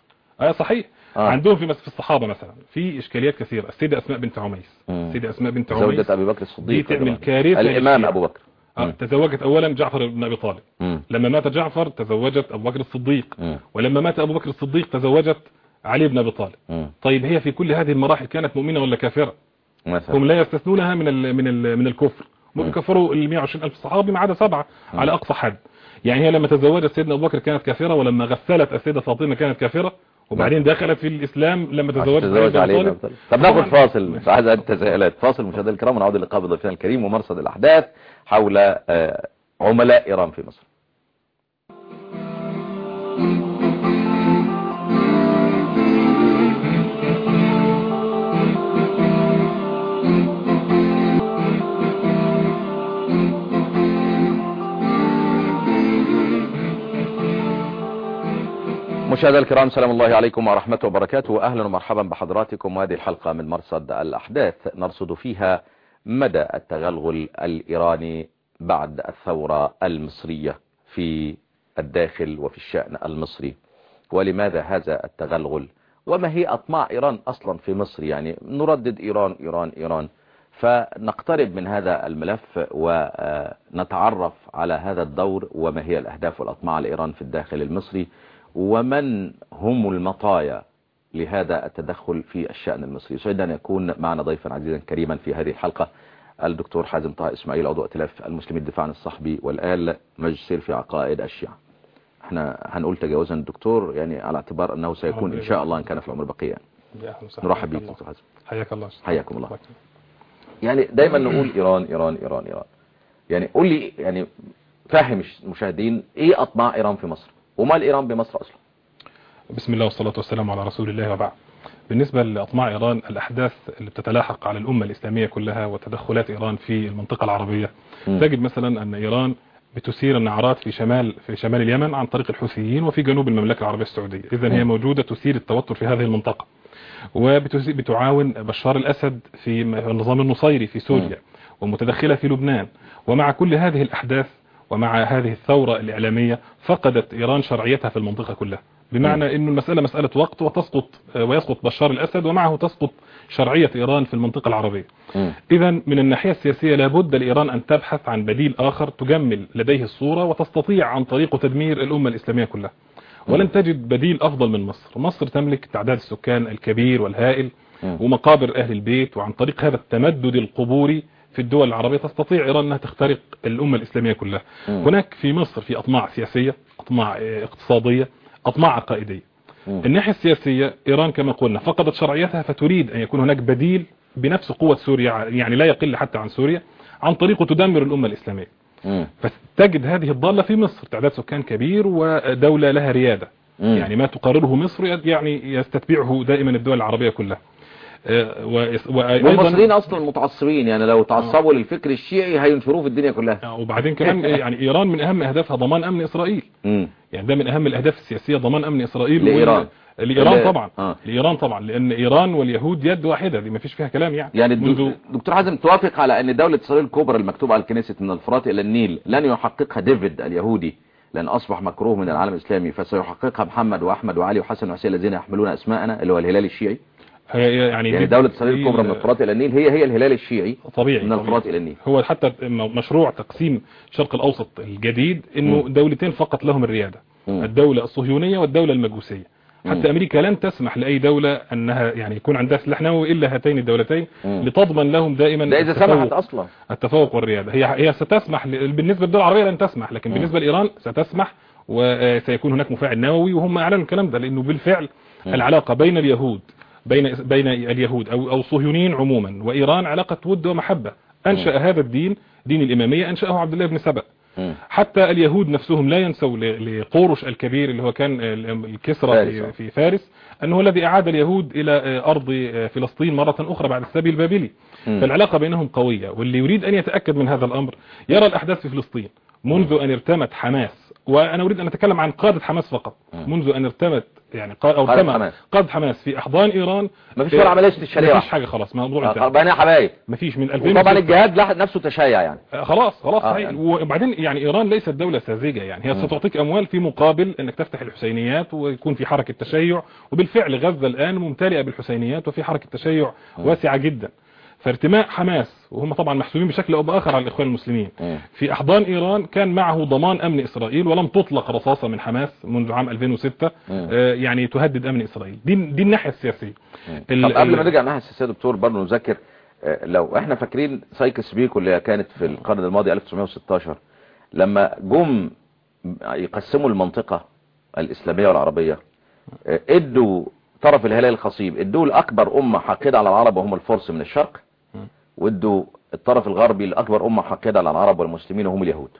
اه صحيح. آه. عندهم في في الصحابة مثلا في اشكاليات كثيرة. السيدة اسماء بنت عميس السيدة اسماء بنت عميس زوجة ابي بكر الصديق دي تعمل كارثة. الامام ابو بكر آه. تزوجت اولا جعفر بن ابي طالب. مم. لما مات جعفر تزوجت ابو بكر الصديق. مم. ولما مات ابو بكر الصديق تزوجت علي بن ابي طالب. مم. طيب هي في كل هذه المراحل كانت مؤمنة ولا كافرة؟ مثلا. هم لا يستثنونها من ال من ال من الكفر. ممكن كفروا ال مئة وعشرين ألف صحابي ما عدا سبعة مم. على اقصى حد. يعني هي لما تزوجت سيدنا ابو بكر كانت كافرة ولما غسلت السيدة فاطمة كانت كافرة وبعدين دخلت في الإسلام لما تزوجت علي بن أبي طالب. طب ناخد فاصل في هذه التساؤلات. فاصل مشاهدينا الكرام ونعود للقاء بضيفنا الكريم ومرصد الأحداث حول عملاء إيران في مصر. مشاهدينا الكرام، سلام الله عليكم ورحمة وبركاته، أهلا ومرحبا بحضراتكم. وهذه الحلقة من مرصد الأحداث نرصد فيها مدى التغلغل الإيراني بعد الثورة المصرية في الداخل وفي الشأن المصري، ولماذا هذا التغلغل، وما هي أطماع إيران أصلا في مصر. يعني نردد إيران إيران إيران، فنقترب من هذا الملف ونتعرف على هذا الدور، وما هي الأهداف والأطماع لإيران في الداخل المصري، ومن هم المطايا لهذا التدخل في الشأن المصري. يسعدنا أن يكون معنا ضيفا عزيزا كريما في هذه الحلقة الدكتور حازم طه إسماعيل، عضو ائتلاف المسلمين الدفاع عن الصحبي والآل، ماجستير في عقائد الشيعة. احنا هنقول تجاوزا الدكتور يعني على اعتبار أنه سيكون إن شاء الله إن كان في العمر بقية. نرحب بك دكتور حازم. حياك الله. حياكم الله. يعني دايما نقول إيران إيران إيران إيران، يعني قول لي، يعني فهم المشاهدين إيه أطماع إيران في مصر، وما الإيران بمصر أصلا؟ بسم الله والصلاة والسلام على رسول الله وبعد. بالنسبة لأطماع إيران، الأحداث اللي بتتلاحق على الأمة الإسلامية كلها وتدخلات إيران في المنطقة العربية، م. تجد مثلا أن إيران بتثير النعرات في شمال في شمال اليمن عن طريق الحوثيين، وفي جنوب المملكة العربية السعودية. إذن هي موجودة تثير التوتر في هذه المنطقة، وبتعاون بشار الأسد في النظام النصيري في سوريا، ومتدخلة في لبنان. ومع كل هذه الأحداث ومع هذه الثورة الإعلامية فقدت إيران شرعيتها في المنطقة كلها، بمعنى أن المسألة مسألة وقت وتسقط ويسقط بشار الأسد، ومعه تسقط شرعية إيران في المنطقة العربية. إذا من الناحية السياسية لابد لإيران أن تبحث عن بديل آخر تجمل لديه الصورة وتستطيع عن طريقه تدمير الأمة الإسلامية كلها، ولن تجد بديل أفضل من مصر. مصر تملك تعداد السكان الكبير والهائل ومقابر أهل البيت، وعن طريق هذا التمدد القبوري في الدول العربية تستطيع إيران أنها تخترق الأمة الإسلامية كلها. هناك في مصر في أطماع سياسية، أطماع اقتصادية، أطماع عقائدية. الناحية السياسية إيران كما قلنا فقدت شرعيتها، فتريد أن يكون هناك بديل بنفس قوة سوريا، يعني لا يقل حتى عن سوريا، عن طريقه تدمر الأمة الإسلامية. فتجد هذه الضالة في مصر، تعداد سكان كبير ودولة لها ريادة، يعني ما تقرره مصر يعني يستتبعه دائما الدول العربية كلها. والمصريين اصلا متعصبين، يعني لو تعصبوا للفكر الشيعي هينشروه في الدنيا كلها. وبعدين كمان يعني ايران من اهم اهدافها ضمان امن اسرائيل، يعني ده من اهم الاهداف السياسيه، ضمان امن اسرائيل لايران. لايران طبعا آه. لايران طبعا، لان ايران واليهود يد واحده، دي ما فيش فيها كلام. يعني يعني منذ... دكتور حازم توافق على ان دوله اسرائيل الكبرى المكتوبه على الكنيسة من الفرات الى النيل لن يحققها ديفيد اليهودي، لان اصبح مكروه من العالم الاسلامي، فسيحققها محمد واحمد وعلي وحسن وحسين الذين يحملون اسماءنا، اللي هو الهلال الشيعي. هي يعني, يعني دولة إسرائيل الكبرى من الفرات إلى النيل هي هي الهلال الشيعي طبيعي من الفرات إلى النيل. هو حتى مشروع تقسيم الشرق الأوسط الجديد إنه م. دولتين فقط لهم الريادة، م. الدولة الصهيونية والدولة المجوسية. حتى م. أمريكا لن تسمح لأي دولة أنها يعني يكون عندها سلاح نووي إلا هاتين الدولتين، م. لتضمن لهم دائما ده إذا سمحت أصلا التفوق والريادة. هي هي ستسمح بالنسبة للدول العربية لن تسمح، لكن م. بالنسبة لإيران ستسمح، وسيكون هناك مفاعل نووي، وهم أعلنوا الكلام ده، لأنه بالفعل م. العلاقة بين اليهود بين بين اليهود او او الصهيونيين عموما وايران علاقه ود ومحبه. انشا م. هذا الدين، دين الاماميه، انشاه عبد الله بن سبأ. م. حتى اليهود نفسهم لا ينسوا لقورش الكبير اللي هو كان الكسرى في, في فارس، انه الذي اعاد اليهود الى ارض فلسطين مره اخرى بعد السبي البابلي. م. فالعلاقه بينهم قويه، واللي يريد ان يتاكد من هذا الامر يرى الاحداث في فلسطين منذ ان ارتمت حماس، وانا اريد ان اتكلم عن قاده حماس فقط. م. منذ ان ارتمت يعني او ارتمت قاده حماس في احضان ايران، ما فيش ولا عمليه الشريعه، ما فيش حاجه، خلاص موضوع انتهى. بقينا حبايب، ما فيش من ألفين طبعا الجهاد نفسه تشيع يعني خلاص خلاص آه يعني. وبعدين يعني ايران ليست دوله ساذجه، يعني هي م. ستعطيك اموال في مقابل انك تفتح الحسينيات ويكون في حركه تشيع، وبالفعل غزه الان ممتلئه بالحسينيات وفي حركه تشيع م. واسعه جدا. فارتماء حماس، وهم طبعا محسوبين بشكل او باخر على الاخوان المسلمين، في احضان ايران كان معه ضمان امن اسرائيل، ولم تطلق رصاصه من حماس منذ عام ألفين وستة آه يعني تهدد امن اسرائيل. دي دي الناحيه السياسيه. طب قبل ما نرجع الناحيه السياسيه دكتور برضه نذكر، آه لو احنا فاكرين سايكس بيكو اللي كانت في القرن الماضي ألف وتسعمائة وستة عشر، لما جم يقسموا المنطقه الاسلاميه والعربيه، آه ادوا طرف الهلال الخصيب، ادوا لاكبر امه حاقده على العرب وهم الفرس من الشرق، وادوا الطرف الغربي لأكبر أمة حقيدة على العرب والمسلمين وهم اليهود.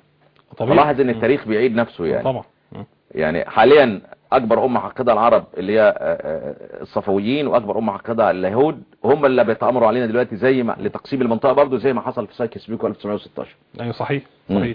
فلاحظ ان التاريخ بيعيد نفسه يعني. طبعا. يعني حاليا أكبر أمة حقيدة العرب اللي هي الصفويين، وأكبر أمة حقيدة اليهود، هم اللي بيتأمروا علينا دلوقتي زي ما لتقسيم المنطقة برضو زي ما حصل في سايكس بيكو ألف وتسعمائة وستة عشر. أيوة صحيح صحيح.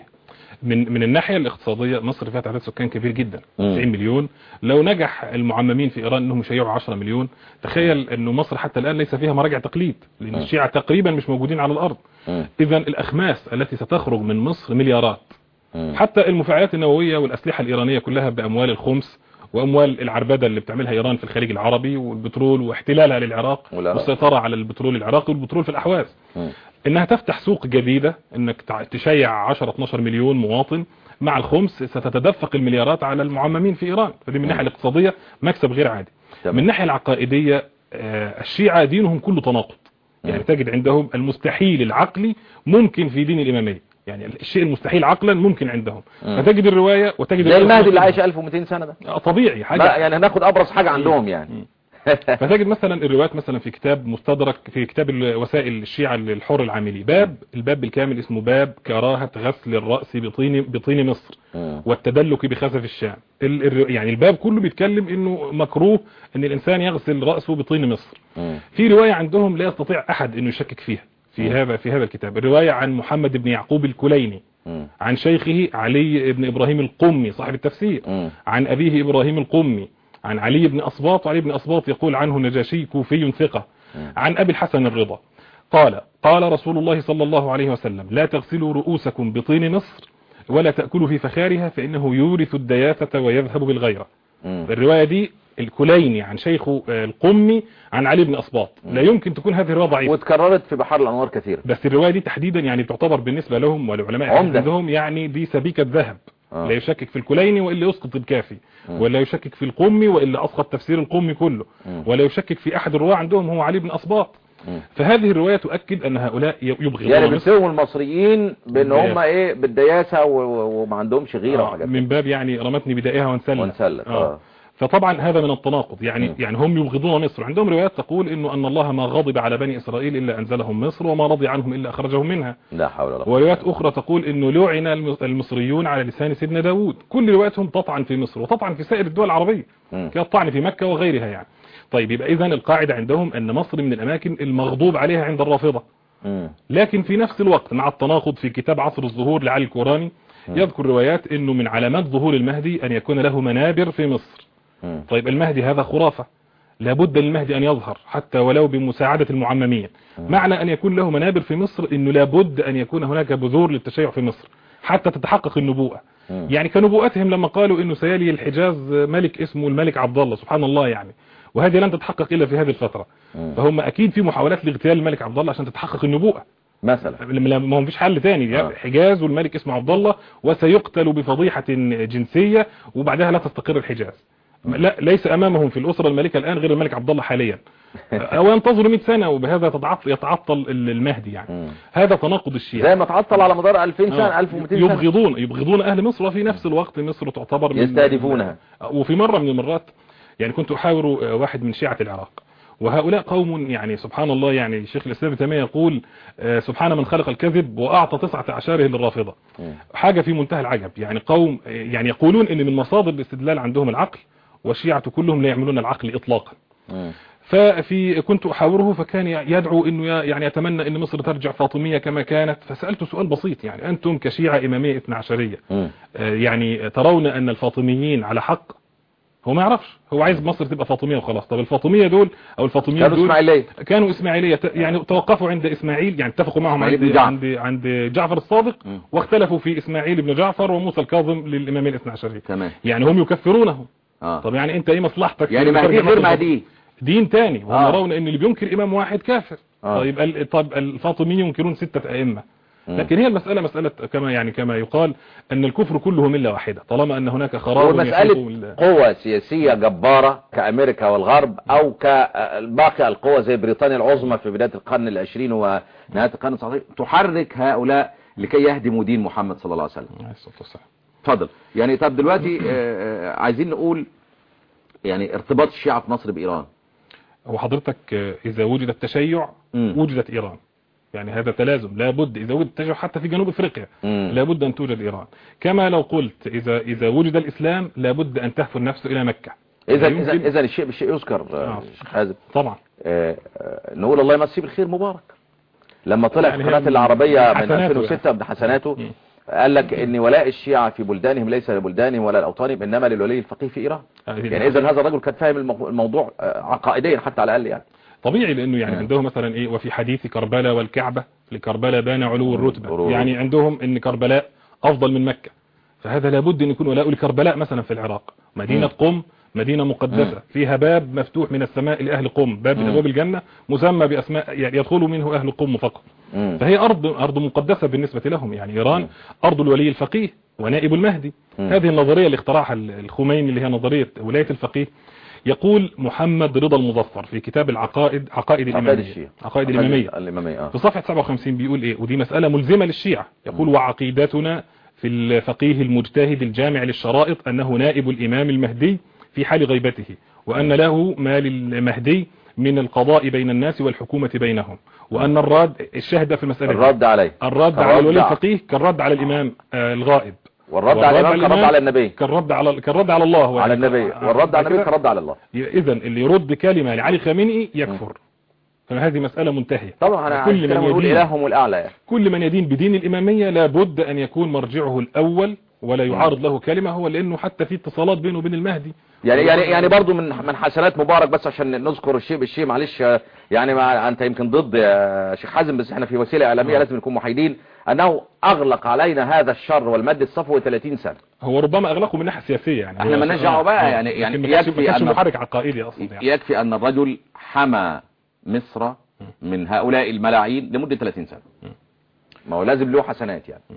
من من الناحيه الاقتصاديه مصر فيها تعداد سكان كبير جدا تسعين مليون. لو نجح المعممين في ايران انهم يشيعوا عشرة مليون، تخيل انه مصر حتى الان ليس فيها مراجع تقليد لان الشيعة تقريبا مش موجودين على الارض. اذا الاخماس التي ستخرج من مصر مليارات. حتى المفاعلات النوويه والاسلحه الايرانيه كلها باموال الخمس واموال العربده اللي بتعملها ايران في الخليج العربي، والبترول واحتلالها للعراق والسيطره على البترول العراقي والبترول في الاحواز. انها تفتح سوق جديدة، انك تشيع عشرة اتناشر مليون مواطن مع الخمس، ستتدفق المليارات على المعممين في ايران. فدي من الناحية الاقتصادية مكسب غير عادي. من الناحية العقائدية الشيعة دينهم كله تناقض، يعني تجد عندهم المستحيل العقلي ممكن في دين الامامية، يعني الشيء المستحيل عقلا ممكن عندهم. فتجد الرواية وتجد زي المهدي اللي عايش ألف ومئتين سنة ده طبيعي حاجة، يعني هناخد ابرز حاجة عندهم يعني. فتجد مثلا الروايات مثلا في كتاب مستدرك في كتاب وسائل الشيعة للحر العاملي، باب الباب بالكامل اسمه باب كراهة غسل الرأس بطين بطين مصر والتدلك بخزف الشام. يعني الباب كله بيتكلم انه مكروه ان الانسان يغسل رأسه بطين مصر. في رواية عندهم لا يستطيع احد انه يشكك فيها في هذا في هذا الكتاب، الرواية عن محمد بن يعقوب الكليني عن شيخه علي بن ابراهيم القمي صاحب التفسير، عن ابيه ابراهيم القمي عن علي بن أصباط، وعلي بن أصباط يقول عنه النجاشي كوفي ثقة، عن أبي الحسن الرضا قال قال رسول الله صلى الله عليه وسلم لا تغسلوا رؤوسكم بطين مصر ولا تأكلوا في فخارها فإنه يورث الدياثة ويذهب بالغيرة. الرواية دي الكليني عن شيخه القمي عن علي بن أصباط، لا يمكن تكون هذه الرواية ضعيفة واتكررت في بحر الأنوار كثيرا، بس الرواية دي تحديدا يعني تعتبر بالنسبة لهم ولعلماء عندهم يعني دي سبيكة ذهب. آه. لا يشكك في الكليني وإلا يسقط الكافي، آه. ولا يشكك في القمي وإلا أسقط تفسير القمي كله، آه. ولا يشكك في أحد الرواة عندهم هو علي بن أصباط. آه. فهذه الرواية تؤكد أن هؤلاء يبغضون يعني بيسووا المصريين بأن هم إيه بالدياسة وما عندهمش غيرة آه. من باب يعني رمتني بدائها وانسلت وانسلت آه. آه. فطبعا هذا من التناقض يعني م. يعني هم يبغضون مصر. عندهم روايات تقول انه ان الله ما غضب على بني اسرائيل الا انزلهم مصر وما رضي عنهم الا اخرجهم منها. لا حول ولا قوه. وروايات اخرى تقول انه لعن المصريون على لسان سيدنا داوود. كل رواياتهم تطعن في مصر وتطعن في سائر الدول العربيه كالطعن في مكه وغيرها يعني. طيب يبقى اذا القاعده عندهم ان مصر من الاماكن المغضوب عليها عند الرافضه. م. لكن في نفس الوقت مع التناقض في كتاب عصر الظهور لعلي الكوراني يذكر روايات انه من علامات ظهور المهدي ان يكون له منابر في مصر. طيب المهدي هذا خرافة، لابد للمهدي أن يظهر حتى ولو بمساعدة المعممين. معنى أن يكون له منابر في مصر إنه لابد أن يكون هناك بذور للتشيع في مصر حتى تتحقق النبوءة. يعني كنبوءتهم لما قالوا إنه سيلي الحجاز ملك اسمه الملك عبد الله، سبحان الله يعني، وهذه لن تتحقق إلا في هذه الفترة. فهم أكيد في محاولات لاغتيال الملك عبد الله عشان تتحقق النبوءة مثلا، ما هو مفيش حل تاني. آه. حجاز والملك اسمه عبد الله وسيقتل بفضيحة جنسية وبعدها لا تستقر الحجاز. لا ليس امامهم في الاسره الملكه الان غير الملك عبد الله حاليا، او ينتظروا مئة سنه وبهذا يتعطل المهدي يعني. م. هذا تناقض الشيعة زي ما تعطل على مدار ألفين سنه آه. ألف ومئتين سنه. يبغضون يبغضون اهل مصر وفي نفس الوقت مصر تعتبر يستهدفونها. وفي مره من المرات يعني كنت احاور واحد من شيعة العراق، وهؤلاء قوم يعني سبحان الله، يعني شيخ الاسلام ابن تيميه يقول سبحان من خلق الكذب واعطى تسعة اعشاره للرافضه. م. حاجه في منتهى العجب، يعني قوم يعني يقولون ان من مصادر الاستدلال عندهم العقل، والشيعة كلهم لا يعملون العقل اطلاقا. م. ففي كنت احاوره فكان يدعو انه يعني يتمنى ان مصر ترجع فاطمية كما كانت. فسألته سؤال بسيط، يعني انتم كشيعة امامية اثنا عشرية آه يعني ترون ان الفاطميين على حق؟ هو ما يعرفش، هو عايز مصر تبقى فاطمية وخلاص. طب الفاطمية دول او الفاطميين كانوا دول اسماعيلية كانوا اسماعيلية يعني توقفوا عند اسماعيل، يعني اتفقوا معهم عند عند عند جعفر الصادق م. واختلفوا في اسماعيل بن جعفر وموسى الكاظم للامامية الاثنا عشرية. يعني هم يكفرونه. آه. طب يعني انت ايه مصلحتك؟ يعني مهدي غير مهدي دين تاني، وهم آه. يرون ان اللي بينكر امام واحد كافر. آه. طيب طب الفاطميين ينكرون ستة ائمة. لكن هي المسألة مسألة كما يعني كما يقال ان الكفر كله ملة واحدة طالما ان هناك خراب. ومسألة قوة سياسية جبارة كأمريكا والغرب او كباقي القوى زي بريطانيا العظمى في بداية القرن العشرين ونهاية القرن التسعتاشر تحرك هؤلاء لكي يهدموا دين محمد صلى الله عليه وسلم. اتفضل. يعني طب دلوقتي عايزين نقول يعني ارتباط الشيعة في مصر بإيران. هو حضرتك إذا وجد التشيع م. وجدت إيران، يعني هذا تلازم لابد. إذا وجد التشيع حتى في جنوب أفريقيا م. لابد أن توجد إيران. كما لو قلت إذا إذا وجد الإسلام لابد أن تهفو النفس إلى مكة. إذا إذا إذا الشيء بالشيء يذكر آه. شيخ حازم طبعا آه نقول الله يمسيه بالخير مبارك لما طلع يعني في قناة العربية من ألفين وستة بحسناته قال لك ان ولاء الشيعة في بلدانهم ليس لبلدانهم ولا لاوطانهم انما للولي الفقيه في ايران. يعني اذا هذا الرجل كان فاهم الموضوع عقائديا حتى على الاقل يعني. طبيعي لانه يعني م. عندهم مثلا ايه وفي حديث كربلاء والكعبة لكربلاء بان علو الرتبة، م. يعني عندهم ان كربلاء افضل من مكة، فهذا لابد ان يكون ولاء لكربلاء مثلا في العراق. مدينة م. قم مدينة مقدسة م. فيها باب مفتوح من السماء لأهل قم، باب من أبواب الجنة مسمى بأسماء يعني يدخل منه أهل قم فقط. م. فهي أرض أرض مقدسة بالنسبة لهم، يعني إيران م. أرض الولي الفقيه ونائب المهدي. م. هذه النظرية اللي اخترعها الخميني اللي هي نظرية ولاية الفقيه. يقول محمد رضا المظفر في كتاب العقائد عقائد الإمامية عقائد الإمامية, الإمامية. آه. في صفحة سبعة وخمسين بيقول إيه، ودي مسألة ملزمة للشيعة، يقول م. وعقيدتنا في الفقيه المجتهد الجامع للشرائط أنه نائب الإمام المهدي في حال غيبته، وأن له ما للمهدي من القضاء بين الناس والحكومة بينهم، وأن الرد الشهد في المسألة الرد عليه الرد على الولي الفقيه كالرد على الإمام آه الغائب، والرد على الإمام كالرد على النبي، كالرد على كالرد على الله على النبي، والرد على النبي كالرد على الله. إذا اللي يرد كلمة لعلي خامنئي يكفر. فهذه مسألة منتهية. طبعا أنا كل من يقول إلههم الأعلى يعني. كل من يدين بدين الإمامية لابد أن يكون مرجعه الأول ولا يعارض له كلمة، هو لأنه حتى في اتصالات بينه وبين المهدي. يعني يعني يعني برضه من من حسنات مبارك، بس عشان نذكر الشيء بالشيء معلش، يعني ما انت يمكن ضد يا شيخ حازم، بس احنا في وسيله اعلاميه لازم نكون محايدين، انه اغلق علينا هذا الشر والمد الصفوي ثلاثين سنة. هو ربما اغلقه من ناحيه سياسيه يعني، احنا ما لناش دعوه بقى يعني يعني يكفي ان محرك عقائدي اصلا يعني. يكفي ان الرجل حمى مصر من هؤلاء الملاعين لمده ثلاثين سنة، ما هو لازم له حسنات يعني.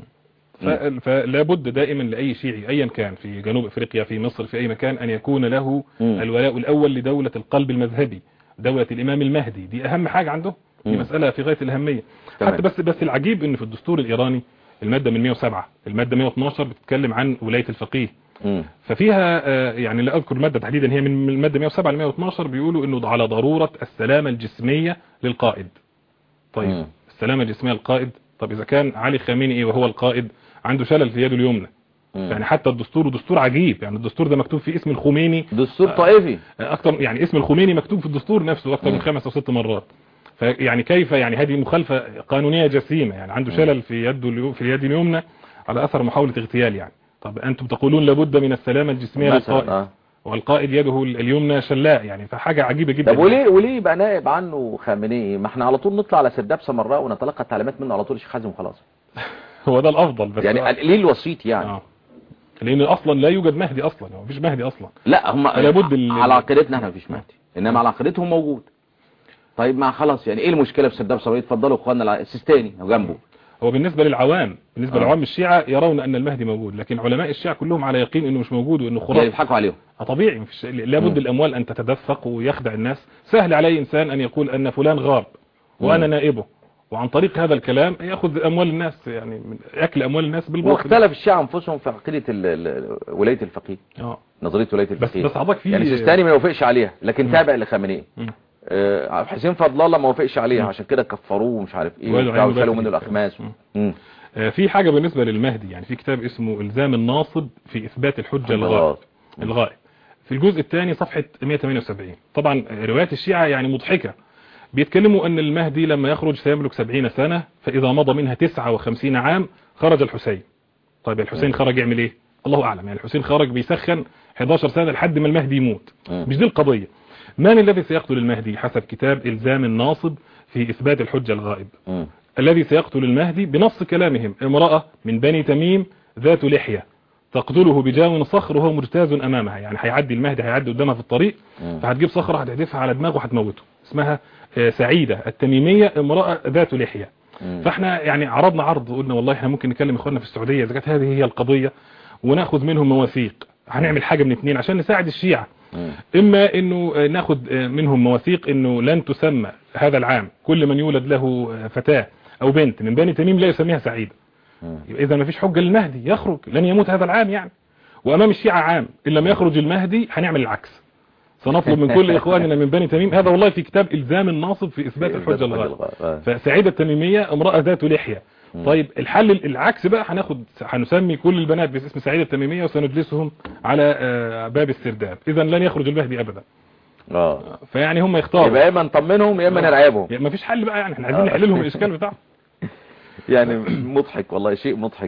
فلا بد دائما لأي شيعي أيا كان في جنوب أفريقيا في مصر في أي مكان أن يكون له م. الولاء الأول لدولة القلب المذهبي، دولة الإمام المهدي. دي أهم حاجة عنده، دي مسألة في غاية الأهمية. تمام. حتى بس بس العجيب إن في الدستور الإيراني المادة من مئة وسبعة المادة مئة واثناشر بتتكلم عن ولاية الفقيه، م. ففيها يعني لا أذكر المادة تحديدا، هي من المادة مئة وسبعة ل مئة واثناشر بيقولوا إنه على ضرورة السلامة الجسمية للقائد. طيب م. السلامة الجسمية للقائد، طب إذا كان علي خامنئي وهو القائد عنده شلل في يده اليمنى، يعني حتى الدستور دستور عجيب، يعني الدستور ده مكتوب فيه اسم الخميني، دستور طائفي اكتر، يعني اسم الخميني مكتوب في الدستور نفسه اكتر من خمس او ست مرات. فيعني كيف يعني هذه مخالفة قانونية جسيمة، يعني عنده شلل في يده في اليد اليمنى على اثر محاولة اغتيال يعني. طب انتم تقولون لابد من السلامة الجسمية للقائد، آه. والقائد يده اليمنى شلاء، يعني فحاجة عجيبة جدا. طب وليه وليه يبقى نائب عنه خامنئي؟ ما احنا على طول نطلع على سرداب سمراء ونتلقى التعليمات منه على طول الشيخ حازم وخلاص. هو ده الافضل، بس يعني ليه الوسيط يعني؟ آه. لان اصلا لا يوجد مهدي اصلا، ما فيش مهدي اصلا. لا هم على عقيدتنا احنا ما فيش مهدي، انما على عقيدتهم موجود. طيب ما خلاص يعني ايه المشكله في سرداب سمراء؟ اتفضلوا اخواننا السيستاني وجنبه. هو بالنسبه للعوام بالنسبه آه. للعوام الشيعة يرون ان المهدي موجود، لكن علماء الشيعة كلهم على يقين انه مش موجود وانه خرافي. يعني يضحكوا عليهم. اه طبيعي، مفيش، لابد الاموال ان تتدفق ويخدع الناس. سهل علي انسان ان يقول ان فلان غاب وانا نائبه، وعن طريق هذا الكلام ياخذ اموال الناس، يعني من اكل اموال الناس بالباطل. واختلف الشيعة انفسهم في عقيده ولايه الفقيه، اه نظريه ولايه الفقيه. بس بس عضك فيه يعني السيستاني ما يوافقش عليها، لكن م. تابع لخامنئي. آه حسين فضل الله ما وافقش عليها، م. عشان كده كفروه ومش عارف ايه وشالوا منه الاخماس. آه في حاجه بالنسبه للمهدي، يعني في كتاب اسمه الزام الناصب في اثبات الحجه الغائب الغائب في الجزء الثاني صفحه مئة وثمانية وسبعين. طبعا روايات الشيعة يعني مضحكه، بيتكلموا ان المهدي لما يخرج سيملك سبعين سنة، فاذا مضى منها تسعة وخمسين عام خرج الحسين. طيب الحسين خرج يعمل ايه؟ الله اعلم، يعني الحسين خرج بيسخن احد عشر سنة لحد ما المهدي يموت. مش دي القضية. من الذي سيقتل المهدي حسب كتاب الزام الناصب في اثبات الحجة الغائب؟ م. الذي سيقتل المهدي بنص كلامهم امرأة من بني تميم ذات لحية تقتله بجاون صخر وهو مجتاز امامها، يعني هيعدي المهدي هيعدي قدامها في الطريق، فهتجيب صخرة هتحدفها على دماغه وهتموته. اسمها سعيدة التميمية، امرأة ذات لحية. فاحنا يعني عرضنا عرض، قلنا والله احنا ممكن نكلم اخواننا في السعودية اذا كانت هذه هي القضية وناخذ منهم مواثيق. هنعمل حاجة من اثنين عشان نساعد الشيعة، اما انه ناخذ منهم مواثيق انه لن تسمى هذا العام كل من يولد له فتاة او بنت من بني تميم لا يسميها سعيدة، اذا ما فيش حجة للمهدي يخرج، لن يموت هذا العام يعني. وامام الشيعة عام ان لم يخرج المهدي هنعمل العكس، سنطلب من كل إخواننا من بني تميم. هذا والله في كتاب إلزام الناصب في إثبات الحجة الغائب. فسعيدة التميمية امرأة ذات لحية. طيب الحل العكس بقى، هناخد هنسمي كل البنات باسم سعيدة التميمية وسنجلسهم على باب السرداب، إذا لن يخرج المهدي أبدا. اه فيعني هم يختاروا، يبقى يا اما نطمنهم يا اما نرعبهم، ما فيش حل بقى، يعني احنا عايزين نحل لهم الإشكال بتاعهم. يعني مضحك والله، شيء مضحك.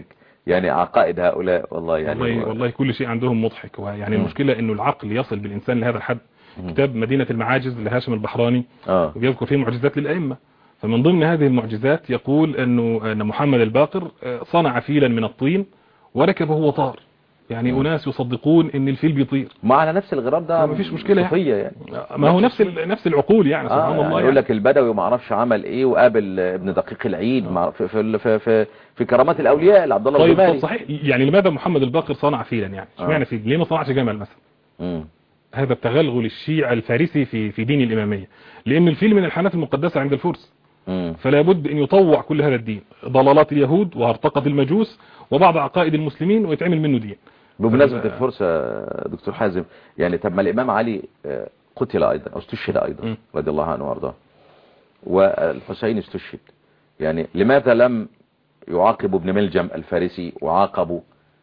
يعني عقائد هؤلاء والله يعني والله, و... والله كل شيء عندهم مضحك. يعني المشكلة انه العقل يصل بالانسان لهذا الحد. مم. كتاب مدينة المعاجز لهاشم البحراني آه. وبيذكر فيه معجزات للأئمة، فمن ضمن هذه المعجزات يقول انه ان محمد الباقر صنع فيلا من الطين وركبه وطار. يعني مم. اناس يصدقون ان الفيل بيطير ما على نفس الغراب ده، ما فيش مشكلة يعني. يعني ما هو نفس نفس العقول يعني سبحان آه الله. يعني يعني يقول لك البدوي ما اعرفش عمل ايه وقابل ابن دقيق العيد مع في في في, في, في كرامات الاولياء لعبد الله طيب الجمالي. طب صحيح، يعني لماذا محمد الباقر صنع فيلا؟ يعني اشمعنى آه. فيل؟ ليه ما صنعش جمل مثلا؟ امم هذا التغلغل الشيعي الفارسي في في دين الإمامية، لأن الفيل من الحانات المقدسة عند الفرس. امم فلا بد أن يطوع كل هذا الدين، ضلالات اليهود وهرطقة المجوس وبعض عقائد المسلمين، ويتعمل منه دين. بمناسبة ف... الفرس دكتور حازم، يعني طب ما الإمام علي قتل أيضا أو استشهد أيضا رضي الله عنه وارضاه، والحسين استشهد، يعني لماذا لم يعاقبوا ابن ملجم الفارسي وعاقبوا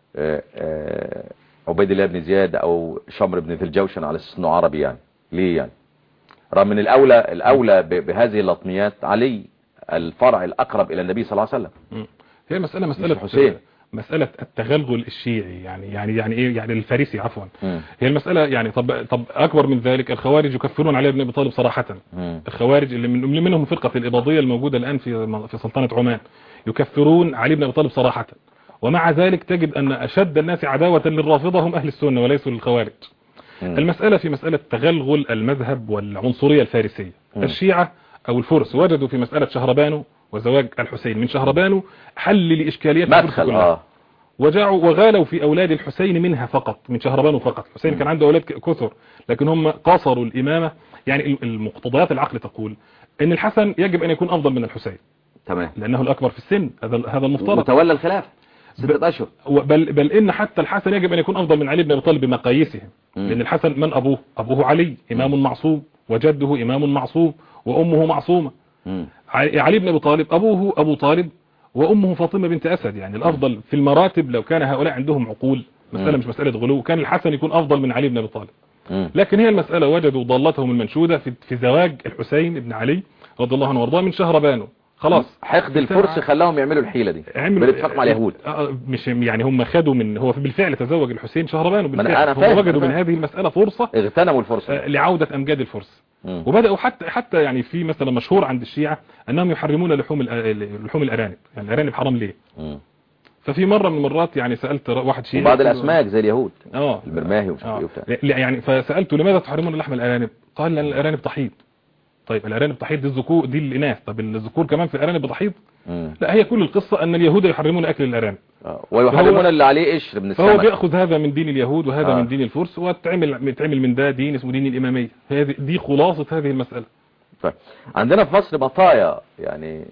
عبيد الله بن زياد أو شمر بن ذي الجوشن على اساس انه عربي؟ يعني ليه؟ يعني رغم من الأولى الأولى بهذه اللطميات علي الفرع الأقرب إلى النبي صلى الله عليه وسلم. هي مسألة مسألة حسين مسألة التغلغل الشيعي، يعني يعني يعني ايه يعني الفارسي عفوا. هي المسألة يعني طب طب أكبر من ذلك، الخوارج يكفرون علي بن أبي طالب صراحة. مم. الخوارج اللي من منهم فرقة الإباضية الموجودة الآن في في سلطنة عمان يكفرون علي بن أبي طالب صراحة، ومع ذلك تجد أن أشد الناس عداوة للرافضة هم أهل السنة وليسوا للخوارج. مم. المسألة في مسألة تغلغل المذهب والعنصرية الفارسية. مم. الشيعة أو الفرس وجدوا في مسألة شهربانو وزواج الحسين من شهربانو حل لإشكاليات الفرس كلها. آه. وجعوا وغالوا في أولاد الحسين منها فقط، من شهربانو فقط. الحسين كان عنده أولاد كثر، لكن هم قاصروا الإمامة. يعني المقتضيات العقل تقول أن الحسن يجب أن يكون أفضل من الحسين، تمام، لأنه الأكبر في السن، هذا هذا المفترض، وتولى الخلافة ستة أشهر. بل, بل إن حتى الحسن يجب أن يكون أفضل من علي بن أبي طالب بمقاييسهم، لأن الحسن من أبوه؟ أبوه علي إمام معصوم، وجده إمام معصوم، وأمه معصومة. م. علي بن أبي طالب أبوه أبو طالب وأمه فاطمة بنت أسد. يعني الأفضل في المراتب لو كان هؤلاء عندهم عقول، مسألة مش مسألة غلو، كان الحسن يكون أفضل من علي بن أبي طالب. لكن هي المسألة وجدوا ضالتهم المنشودة في, في زواج الحسين بن علي رضي الله عنه وارضاه من شهربانو. خلاص حقد الفرس خلاهم يعملوا الحيلة دي بالاتفاق مع اليهود. مش يعني هم خدوا من، هو بالفعل تزوج الحسين شهربانو بالفعل. أنا فاهم، وجدوا من هذه المسألة فرصة، اغتنموا الفرصة لعودة أمجاد الفرس. مم. وبدأوا حتى حتى يعني في مثلا مشهور عند الشيعة أنهم يحرمون لحوم لحوم الأرانب. يعني الأرانب حرام ليه؟ مم. ففي مرة من المرات يعني سألت واحد شيعي، وبعض الأسماك زي اليهود اه البرماهي ومش آه. ايه. يعني فسألته لماذا تحرمون لحم الأرانب؟ قال لأن الأرانب تحيض. طيب الأرانب تحيض دي الذكور دي الإناث، طب الذكور كمان في الأرانب بتحيض؟ لا، هي كل القصة أن اليهود يحرمون أكل الأرانب آه. ويحرمون اللي عليه قشر من السمك. فهو بيأخذ هذا من دين اليهود وهذا آه. من دين الفرس، وتعمل يتعمل من ده دين اسمه دين الإمامية. هذه دي خلاصة هذه المسألة. طيب عندنا في مصر بطايا يعني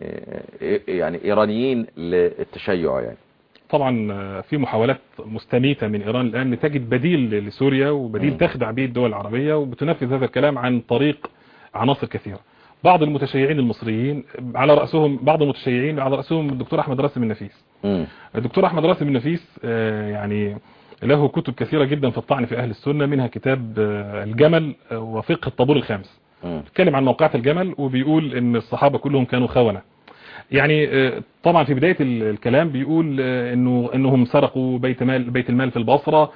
يعني إيرانيين للتشيع، يعني طبعا في محاولات مستميتة من إيران الآن لتجد بديل لسوريا وبديل م. تخدع به الدول العربية، وبتنفذ هذا الكلام عن طريق عناصر كثيرة. بعض المتشيعين المصريين على رأسهم بعض المتشيعين على رأسهم الدكتور أحمد راسم النفيس. م. الدكتور أحمد راسم النفيس يعني له كتب كثيرة جدا في الطعن في أهل السنة، منها كتاب الجمل وفقه الطابور الخامس. بيتكلم عن موقعة الجمل وبيقول ان الصحابة كلهم كانوا خونة. يعني طبعا في بداية الكلام بيقول انه انهم سرقوا بيت مال بيت المال في البصرة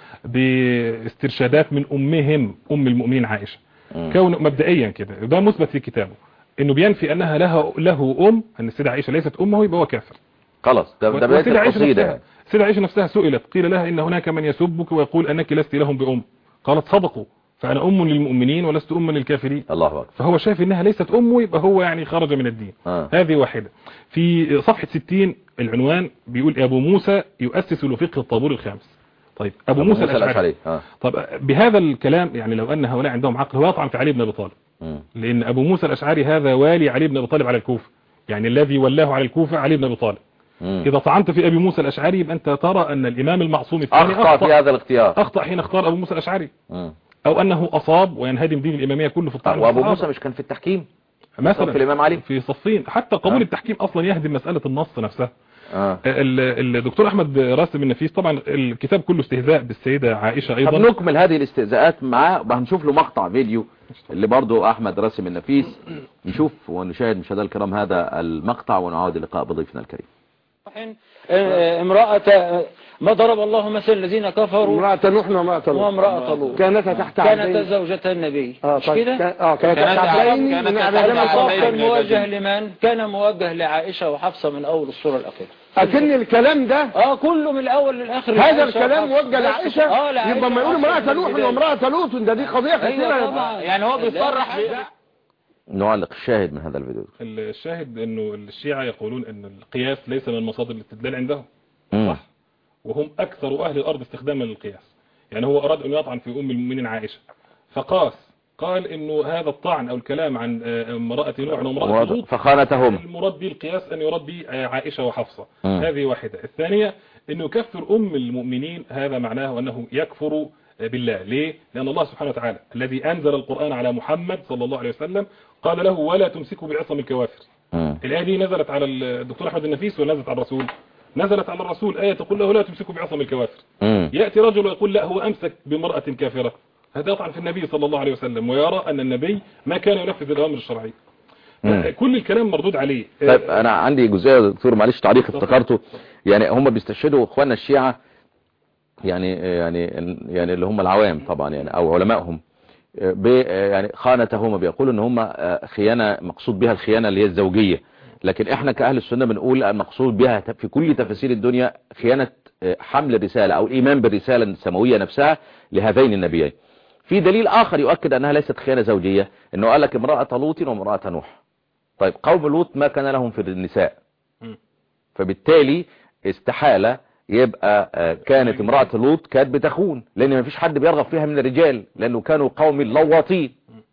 باسترشادات من امهم ام المؤمنين عائشة. كون مبدئيا كده ده مثبت في كتابه، انه بينفي انها لها له ام، ان السيدة عائشة ليست امه، يبقى هو كافر. خلاص ده ده بداية القصيدة. السيدة عائشة نفسها سئلت قيل لها ان هناك من يسبك ويقول انك لست لهم بام، قالت صدقوا، فأنا أم للمؤمنين ولست أما للكافرين. الله أكبر. فهو شايف إنها ليست أمه، يبقى هو يعني خرج من الدين. آه. هذه واحدة. في صفحة ستين العنوان بيقول أبو موسى يؤسس لفقه الطابور الخامس. طيب أبو, أبو موسى, موسى الأشعري. آه. طب بهذا الكلام يعني لو أن هؤلاء عندهم عقل هو يطعن في علي بن أبي طالب. م. لأن أبو موسى الأشعري هذا والي علي بن أبي طالب على الكوفة، يعني الذي ولاه على الكوفة علي بن أبي طالب. م. إذا طعنت في أبي موسى الأشعري يبقى أنت ترى أن الإمام المعصوم الثاني أخطأ, أخطأ في هذا الاختيار، أخطأ حين اختار أبو موسى الأشعري. م. او انه اصاب وينهدم دين الاماميه كله في الطعن. وابو موسى مش كان في التحكيم مثلا في الامام علي في صفين، حتى قبول آه. التحكيم اصلا يهدم مساله النص نفسها. آه. الدكتور احمد راسم النفيس طبعا الكتاب كله استهزاء بالسيده عائشه ايضا. طب نكمل هذه الاستهزاءات معاه، وهنشوف له مقطع فيديو اللي برضه احمد راسم النفيس، نشوف ونشاهد مشاهدينا الكرام هذا المقطع ونعود اللقاء بضيفنا الكريم. امرأة ما ضرب الله مثل الذين كفروا امرأة نوح وامرأة لوط وامرأة لوط كانتا تحت كانت عبدين زوجة النبي اه مش كده؟ اه كانت تحت عبدين من عبادنا الخطاب الصالحين. كان موجه لمن؟ كان موجه لعائشة وحفصة من أول الصورة الأخيرة. أكن الكلام ده اه كله من الأول للآخر. هذا الكلام موجه لعائشة. اه لعائشة يبقى ما يقول امرأة نوح وامرأة لوط ده دي قضية أيوة كثيرة. طبعا. يعني هو بيصرح نعلق الشاهد من هذا الفيديو. الشاهد انه الشيعة يقولون ان القياس ليس من مصادر الاستدلال عندهم. مم. صح. وهم اكثر اهل الارض استخداما للقياس. يعني هو اراد ان يطعن في ام المؤمنين عائشة فقاس قال انه هذا الطعن او الكلام عن امرأة نوح وامرأة لوط فخانتهم المراد به القياس ان يراد به عائشة وحفصة. مم. هذه واحدة. الثانية انه يكفر ام المؤمنين هذا معناه انه يكفر بالله. ليه؟ لأن الله سبحانه وتعالى الذي أنزل القرآن على محمد صلى الله عليه وسلم قال له ولا تمسكوا بعصم الكوافر. مم. الآية دي نزلت على الدكتور أحمد النفيس ولا نزلت على الرسول؟ نزلت على الرسول. آية تقول له لا تمسكوا بعصم الكوافر. مم. يأتي رجل ويقول لا هو أمسك بامرأة كافرة. هذا يطعن في النبي صلى الله عليه وسلم ويرى أن النبي ما كان ينفذ الأوامر الشرعية. كل الكلام مردود عليه. طيب أنا عندي جزئية يا دكتور معلش تعليق افتكرته. يعني هم بيستشهدوا إخواننا الشيعة يعني يعني يعني اللي هم العوام طبعا يعني او علمائهم يعني خانتهم بيقولوا ان هم خيانه مقصود بها الخيانه اللي هي الزوجيه. لكن احنا كاهل السنه بنقول المقصود بها في كل تفاسير الدنيا خيانه حمل الرساله او الايمان بالرساله السماويه نفسها لهذين النبيين. في دليل اخر يؤكد انها ليست خيانه زوجيه انه قال لك امراه لوط وامراه نوح. طيب قوم لوط ما كان لهم في النساء فبالتالي استحاله يبقى كانت امرأة لوط كانت بتخون لان ما فيش حد بيرغب فيها من الرجال لانه كانوا قوم لواطين.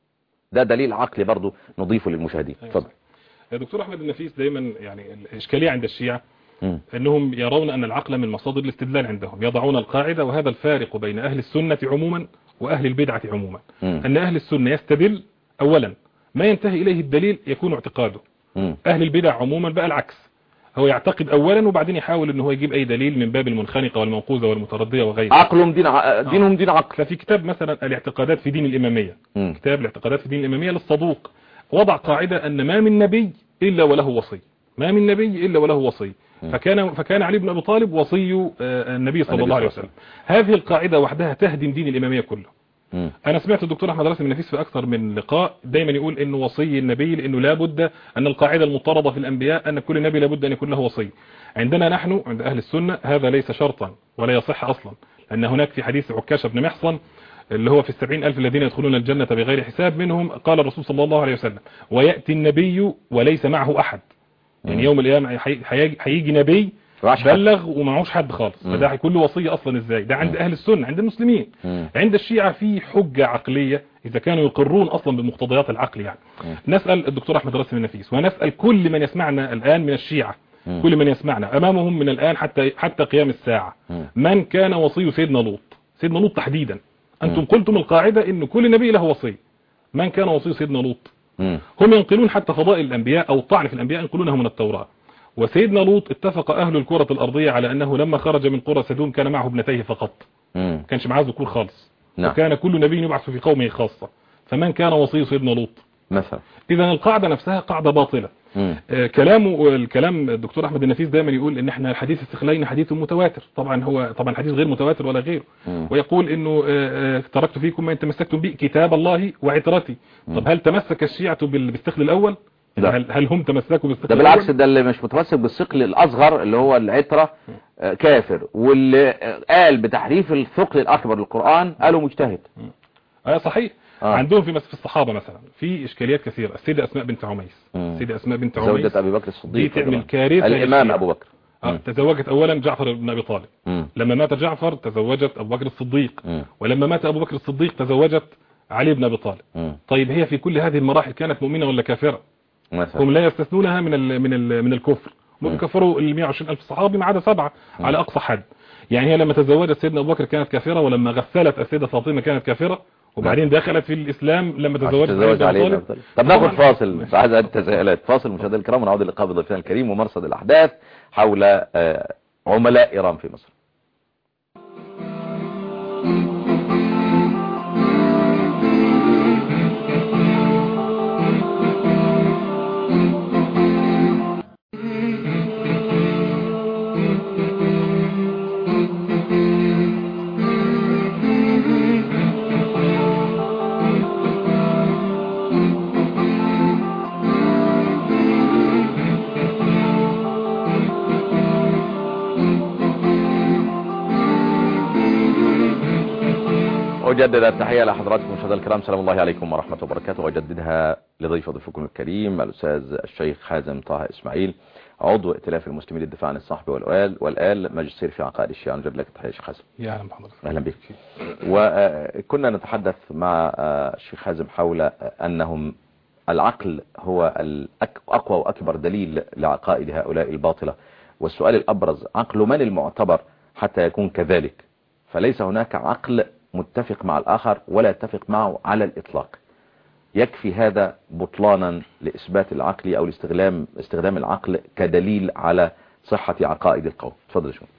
ده دليل عقلي برضو نضيفه للمشاهدين. اتفضل يا دكتور احمد النفيس. دايما يعني الاشكالية عند الشيعة م. انهم يرون ان العقل من مصادر الاستدلال عندهم. يضعون القاعدة وهذا الفارق بين اهل السنة عموما واهل البدعة عموما. م. ان اهل السنة يستدل اولا ما ينتهي اليه الدليل يكون اعتقاده. م. اهل البدع عموما بقى العكس. هو يعتقد اولا وبعدين يحاول ان هو يجيب اي دليل من باب المنخنقه والمنقوذه والمترديه وغيرها. عقلهم دين ع... دينهم دين عقل. ففي كتاب مثلا الاعتقادات في دين الاماميه م. كتاب الاعتقادات في دين الاماميه للصدوق وضع قاعده ان ما من نبي الا وله وصي. ما من نبي الا وله وصي. م. فكان فكان علي بن ابي طالب وصي النبي صلى الله عليه وسلم. هذه القاعده وحدها تهدم دين الاماميه كله. م. انا سمعت الدكتور احمد راسم النفيس في اكثر من لقاء دايما يقول انه وصي النبي لانه لابد ان القاعده المضطرده في الانبياء ان كل نبي لابد ان يكون له وصي. عندنا نحن عند اهل السنه هذا ليس شرطا ولا يصح اصلا. لان هناك في حديث عكاشه بن محصن اللي هو في السبعين ألف الذين يدخلون الجنة بغير حساب منهم قال الرسول صلى الله عليه وسلم ويأتي النبي وليس معه أحد. يعني يوم القيامة هيجي نبي بلغ ومعهوش حد خالص. فده هيكون له وصية أصلا ازاي؟ ده عند أهل السنة. عند المسلمين عند الشيعة في حجة عقلية إذا كانوا يقرون أصلا بمقتضيات العقل. يعني نسأل الدكتور أحمد راسم النفيس ونسأل كل من يسمعنا الآن من الشيعة كل من يسمعنا أمامهم من الآن حتى حتى قيام الساعة من كان وصي سيدنا لوط سيدنا لوط تحديدا. أنتم قلتم القاعدة إن كل نبي له وصي. من كان وصي سيدنا لوط؟ هم ينقلون حتى فضائل الأنبياء أو طعن في الأنبياء ينقلونه من التوراة. وسيدنا لوط اتفق أهل الكرة الأرضية على أنه لما خرج من قرى سدوم كان معه ابنتيه فقط. ما كانش معاه ذكور خالص. نعم. وكان كل نبي يبعث في قومه خاصة. فمن كان وصي سيدنا لوط مثلا. إذا القاعدة نفسها قاعدة باطلة. آه كلامه الكلام الدكتور أحمد النفيس دايما يقول إن احنا الحديث الثقلين حديث متواتر. طبعا هو طبعا حديث غير متواتر ولا غيره. مم. ويقول إنه آه آه تركت فيكم ما إن تمسكتم به كتاب الله وعترتي. طب هل تمسك الشيعة بالثقل الأول؟ هل, هل هم تمسكوا بالثقل ده بالعكس. ده اللي مش متمسك بالثقل الأصغر اللي هو العترة آه كافر. واللي قال بتحريف الثقل الأكبر للقرآن قالوا مجتهد. آه صحيح. آه. عندهم في في الصحابة مثلا في إشكاليات كثيرة. السيدة أسماء بنت عميس السيدة أسماء بنت عميس زوجة أبي بكر الصديق دي تعمل كارثة. الإمام أبو بكر آه. تزوجت أولا جعفر بن أبي طالب. مم. لما مات جعفر تزوجت أبو بكر الصديق. مم. ولما مات أبو بكر الصديق تزوجت علي بن أبي طالب. مم. طيب هي في كل هذه المراحل كانت مؤمنة ولا كافرة؟ مثلا. هم لا يستثنونها من ال من ال من الكفر. هم كفروا ال مئة وعشرين ألف صحابي ما عدا سبعة مم. على أقصى حد. يعني هي لما تزوجت سيدنا أبو بكر كانت كافرة ولما غسلت السيدة فاطمة كانت كافرة وبعدين دخلت في الإسلام لما تزوجت تزوج علي بن أبي طالب. طب ناخد فاصل بعد التساؤلات. فاصل مشاهدينا الكرام ونعود للقاء بضيفنا الكريم ومرصد الأحداث حول عملاء إيران في مصر. أجدد التحية لحضراتكم مشاهدينا الكرام، سلام الله عليكم ورحمة الله وبركاته، وأجددها لضيف ضيفكم الكريم الأستاذ الشيخ حازم طه إسماعيل، عضو ائتلاف المسلمين للدفاع عن الصحب والآل والآل ماجستير في عقائد الشيعة. نجد لك التحية شيخ حازم. يا أهلا بحضرتك. أهلا بك. وكنا نتحدث مع الشيخ حازم حول أنهم العقل هو الأقوى وأكبر دليل لعقائد هؤلاء الباطلة، والسؤال الأبرز: عقل من المعتبر حتى يكون كذلك؟ فليس هناك عقل متفق مع الآخر ولا يتفق معه على الإطلاق. يكفي هذا بطلانا لإثبات العقل أو الاستخدام استخدام العقل كدليل على صحة عقائد القوم. تفضل شو.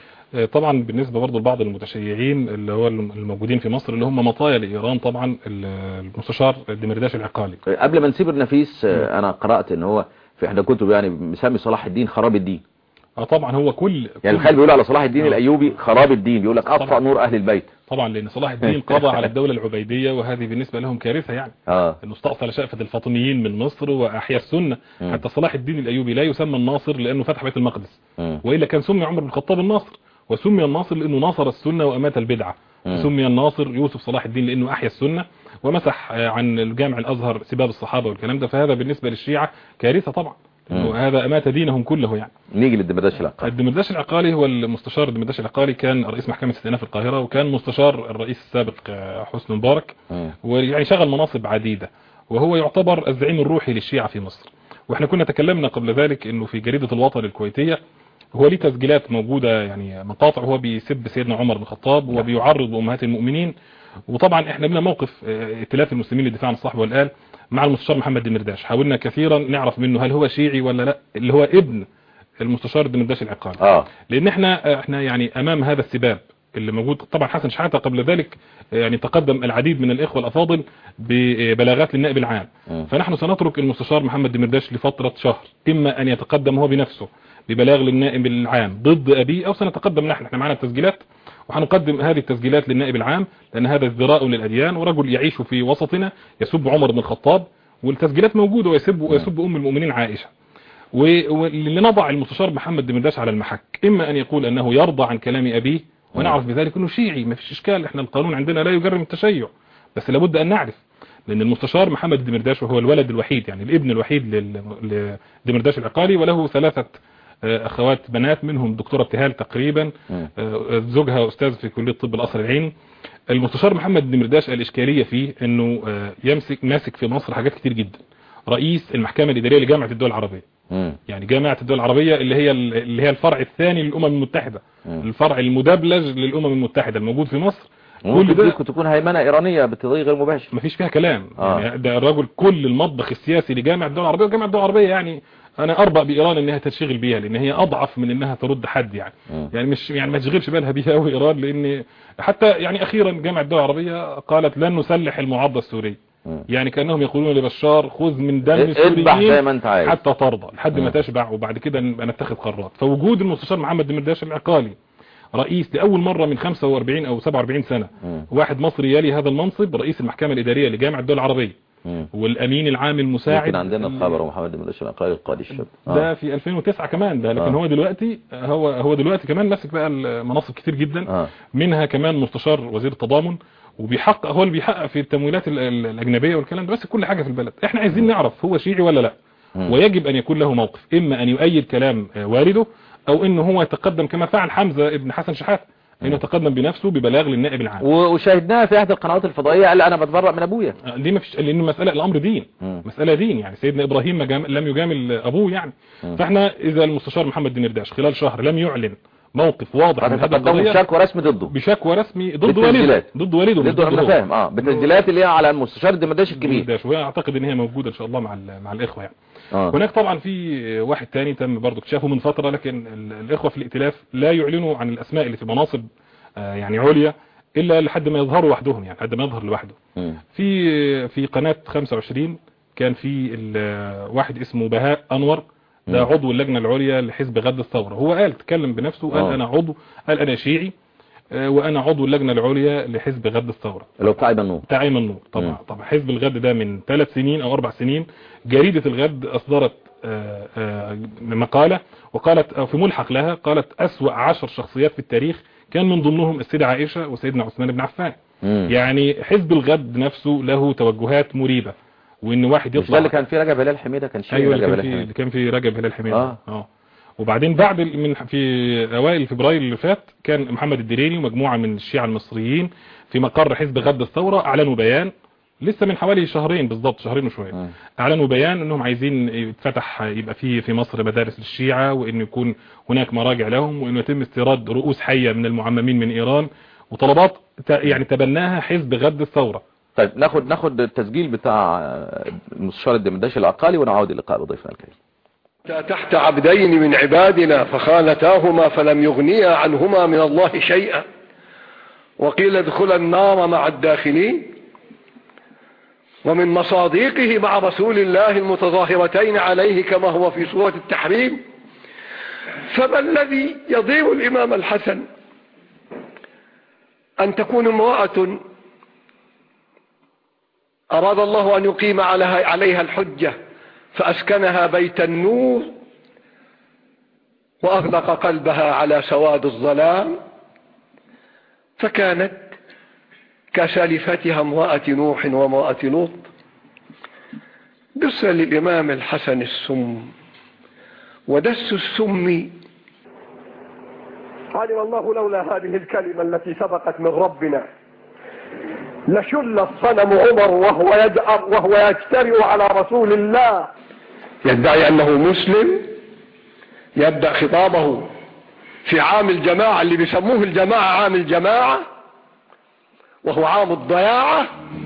طبعا بالنسبة برضو لبعض المتشيعين اللي هو الموجودين في مصر اللي هم مطايا لإيران، طبعا المستشار الدمرداش العقالي. قبل ما نسيب النفيس، أنا قرأت ان هو في احدى كتب يعني مسمي صلاح الدين خراب الدين. اه طبعا هو كل يعني الخال بيقول على صلاح الدين آه. الأيوبي خراب الدين، بيقول لك أطفأ نور أهل البيت. طبعا لأن صلاح الدين قضى على الدولة العبيدية، وهذه بالنسبة لهم كارثة يعني. اه انه استأصل شأفة الفاطميين من مصر وأحيا السنة. م. حتى صلاح الدين الأيوبي لا يسمى الناصر لأنه فتح بيت المقدس، م. وإلا كان سمي عمر بن الخطاب الناصر، وسمي الناصر لأنه ناصر السنة وأمات البدعة. سمي الناصر يوسف صلاح الدين لأنه أحيا السنة ومسح عن الجامع الأزهر سباب الصحابة والكلام ده. فهذا بالنسبة للشيعة كارثة طبعا، وهذا أمات دينهم كله يعني. نيجي للدمرداش العقالي. الدمرداش العقالي هو المستشار الدمرداش العقالي، كان رئيس محكمة استئناف القاهرة، وكان مستشار الرئيس السابق حسني مبارك، ويعني شغل مناصب عديدة، وهو يعتبر الزعيم الروحي للشيعة في مصر. واحنا كنا تكلمنا قبل ذلك انه في جريدة الوطن الكويتية هو ليه تسجيلات موجودة، يعني مقاطع هو بيسب سيدنا عمر بن الخطاب وبيعرض بأمهات المؤمنين. وطبعا احنا لنا موقف ائتلاف المسلمين للدفاع عن الصحب والآل مع المستشار محمد دمرداش، حاولنا كثيرا نعرف منه هل هو شيعي ولا لا، اللي هو ابن المستشار الدمرداش العقالي. اه لان احنا احنا يعني امام هذا السباب اللي موجود. طبعا حسن شحاتة قبل ذلك يعني تقدم العديد من الاخوه الافاضل ببلاغات للنائب العام، م. فنحن سنترك المستشار محمد دمرداش لفتره شهر، اما ان يتقدم هو بنفسه ببلاغ للنائب العام ضد ابيه، او سنتقدم نحن، احنا معنا التسجيلات وهنقدم هذه التسجيلات للنائب العام، لان هذا ازدراء للاديان، ورجل يعيش في وسطنا يسب عمر بن الخطاب، والتسجيلات موجوده، ويسب ويسب ام المؤمنين عائشه. ولنضع المستشار محمد دمرداش على المحك، اما ان يقول انه يرضى عن كلام ابيه ونعرف بذلك انه شيعي، ما فيش اشكال، احنا القانون عندنا لا يجرم التشيع، بس لابد ان نعرف، لان المستشار محمد دمرداش وهو الولد الوحيد، يعني الابن الوحيد لدمرداش العقالي، وله ثلاثة اخوات بنات، منهم دكتورة ابتهال تقريبا، زوجها استاذ في كلية طب القصر العيني. المستشار محمد دمرداش الاشكالية فيه انه يمسك ماسك في مصر حاجات كتير جدا، رئيس المحكمة الإدارية لجامعة الدول العربية، م. يعني جامعة الدول العربية اللي هي اللي هي الفرع الثاني للأمم المتحدة، م. الفرع المدبلج للأمم المتحدة الموجود في مصر. كل ده تكون هيمنة إيرانية بالتضييق غير مباشر، مفيش فيها كلام. آه. يعني ده الرجل كل المطبخ السياسي لجامعة الدول العربية، وجامعة الدول العربية يعني انا اربأ بإيران انها تشغل بيها، لان هي اضعف من انها ترد حد يعني. م. يعني مش يعني ما تشغلش بالها بيها قوي ايران، لان حتى يعني اخيرا جامعة الدول العربية قالت لن نسلح المعارضة السورية، يعني كأنهم يقولون لبشار خذ من دم السوريين حتى ترضى، لحد ما تشبع وبعد كده نتخذ قرارات. فوجود المستشار محمد دمرداش العقالي رئيس لأول مرة من خمسة وأربعين أو سبعة وأربعين سنة، م. واحد مصري يلي هذا المنصب، رئيس المحكمة الإدارية لجامعة الدول العربية، م. والأمين العام المساعد. كان عندنا الخبر محمد دمرداش العقالي القاضي الشاب آه. ده في ألفين وتسعة كمان ده، لكن آه. هو دلوقتي هو هو دلوقتي كمان ماسك بقى المناصب كتير جدا، آه. منها كمان مستشار وزير التضامن، وبيحقق هو اللي بيحقق في التمويلات الأجنبية والكلام ده، بس كل حاجة في البلد. احنا عايزين نعرف هو شيعي ولا لا، م. ويجب أن يكون له موقف، إما أن يؤيد كلام والده، أو إنه هو يتقدم كما فعل حمزة ابن حسن شحاتة، انه يتقدم بنفسه ببلاغ للنائب العام. وشاهدناها في احدى القنوات الفضائيه، قال انا بتبرأ من ابويا. دي ما فيش، لان المساله الامر دين، م. مساله دين يعني. سيدنا ابراهيم ما جام... لم يجامل ابوه يعني. م. فاحنا اذا المستشار محمد دمرداش خلال شهر لم يعلن موقف واضح من هذا القضيه، بشكوى رسمي ضده، بشكوى رسمي ضد والده، ضد والده ضده. انا فاهم اه بالتسجيلات اللي هي على المستشار دمرداش الكبير، واعتقد ان هي موجوده ان شاء الله مع مع الاخوه يعني. آه. هناك طبعا في واحد تاني تم برضه اكتشافه من فتره، لكن الاخوه في الائتلاف لا يعلنوا عن الاسماء اللي في مناصب يعني عليا الا لحد ما يظهروا وحدهم، يعني لحد ما يظهر لوحده. م. في في قناة خمسة وعشرين كان في واحد اسمه بهاء انور، ده م. عضو اللجنة العليا لحزب غد الثورة. هو قال تكلم بنفسه، قال أوه. انا عضو، قال انا شيعي وانا عضو اللجنة العليا لحزب غد الثورة، اللي هو بتاع ايمن نور. بتاع ايمن نور طبعا. م. طبعا حزب الغد ده من ثلاث سنين او اربع سنين جريدة الغد اصدرت آآ آآ مقالة، وقالت في ملحق لها، قالت اسوأ عشر شخصيات في التاريخ كان من ضمنهم السيدة عائشة وسيدنا عثمان بن عفان. مم. يعني حزب الغد نفسه له توجهات مريبة، وان واحد مش يطلع ده اللي كان فيه رجب هلال حميدة؟ كان شيء ايوه رجب اللي هلال كان في حميدة. اللي كان في رجب هلال حميدة اه, اه وبعدين بعد ال- من في اوائل فبراير اللي فات كان محمد الدريني ومجموعة من الشيعة المصريين في مقر حزب غد الثورة اعلنوا بيان لسه من حوالي شهرين بالضبط، شهرين وشويه، مم. اعلنوا بيان انهم عايزين يتفتح يبقى في في مصر مدارس للشيعة، وان يكون هناك مراجع لهم، وانه يتم استيراد رؤوس حية من المعممين من ايران، وطلبات ت- يعني تبناها حزب غد الثورة. طيب ناخد ناخد التسجيل بتاع المستشار الدمرداشي العقالي ونعود اللقاء بضيفنا الكريم. تحت عبدين من عبادنا فخانتاهما فلم يغنيا عنهما من الله شيئا وقيل ادخلا النار مع الداخلين. ومن مصادقه مع رسول الله المتظاهرتين عليه كما هو في سورة التحريم. فما الذي يضير الإمام الحسن أن تكون امرأة أراد الله أن يقيم عليها الحجة فأسكنها بيت النور وأغلق قلبها على سواد الظلام، فكانت كسالفتها امرأة نوح وامرأة لوط. دس للإمام الحسن السم ودس السم. علم الله لولا هذه الكلمة التي سبقت من ربنا لشل الصنم عمر وهو يجأر وهو يجترئ على رسول الله يدعي أنه مسلم. يبدأ خطابه في عام الجماعة اللي بيسموه الجماعة عام الجماعة وهو عام الضياعة.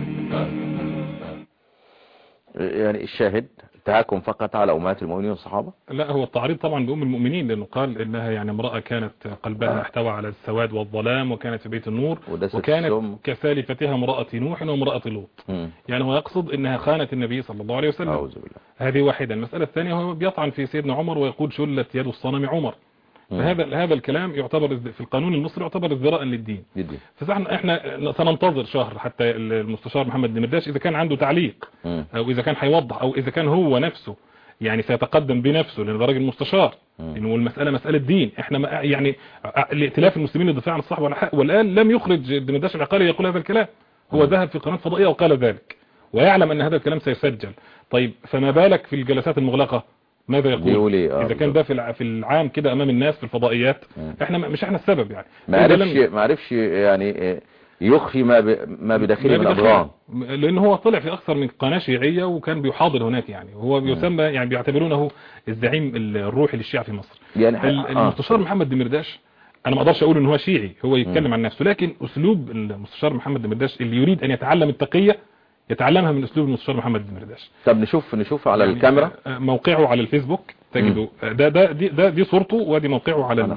يعني الشاهد تهاكم فقط على أمهات المؤمنين والصحابة؟ لا، هو التعريض طبعا بأم المؤمنين، لأنه قال إنها يعني امرأة كانت قلبها احتوى على السواد والظلام وكانت في بيت النور وكانت السم. كسالفتها امرأة نوح وامرأة لوط. يعني هو يقصد إنها خانت النبي صلى الله عليه وسلم. أعوذ بالله. هذه واحدة. المسألة الثانية هو بيطعن في سيدنا عمر ويقول شلت يد الصنم عمر. فهذا هذا الكلام يعتبر في القانون المصري يعتبر ازدراء للدين. جدي. فاحنا احنا سننتظر شهر حتى المستشار محمد الدمرداشي اذا كان عنده تعليق او اذا كان هيوضح او اذا كان هو نفسه يعني سيتقدم بنفسه، لان ده راجل مستشار، انه المساله مساله دين. احنا يعني الائتلاف المسلمين للدفاع عن الصحوه والحق والان لم يخرج الدمرداشي العقالي يقول هذا الكلام. هو ذهب في قناه فضائيه وقال ذلك ويعلم ان هذا الكلام سيسجل. طيب فما بالك في الجلسات المغلقه ماذا يقول؟ إيه؟ اذا كان ده في في العام كده امام الناس في الفضائيات. مم. احنا مش احنا السبب يعني. ما عرفش ما عرفش يعني يخفي ما ب... ما بداخله من اضرار، لان هو طلع في اكثر من قناه شيعيه وكان بيحاضر هناك يعني. هو بيسمى يعني بيعتبرونه الزعيم الروحي للشيعة في مصر. يعني المستشار آه. محمد دمرداش انا ما اقدرش اقول ان هو شيعي، هو يتكلم مم. عن نفسه، لكن اسلوب المستشار محمد دمرداش اللي يريد ان يتعلم التقيه يتعلمها من اسلوب المستشار محمد الدمرداشي. طب نشوف نشوف على يعني الكاميرا موقعه على الفيسبوك تجده. ده ده دي ده دي صورته وادي موقعه على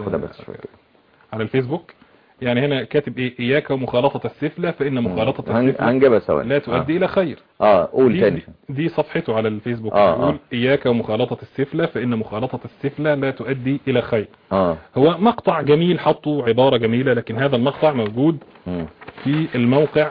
على الفيسبوك. يعني هنا كاتب ايه؟ اياك ومخالطه السفلى فان مخالطه السفلى لا تؤدي آه. الى خير. اه قول دي تاني. دي صفحته على الفيسبوك. آه يقول آه. اياك ومخالطه السفلى فان مخالطه السفلى لا تؤدي الى خير. اه هو مقطع جميل، حطوا عباره جميله، لكن هذا المقطع موجود م. في الموقع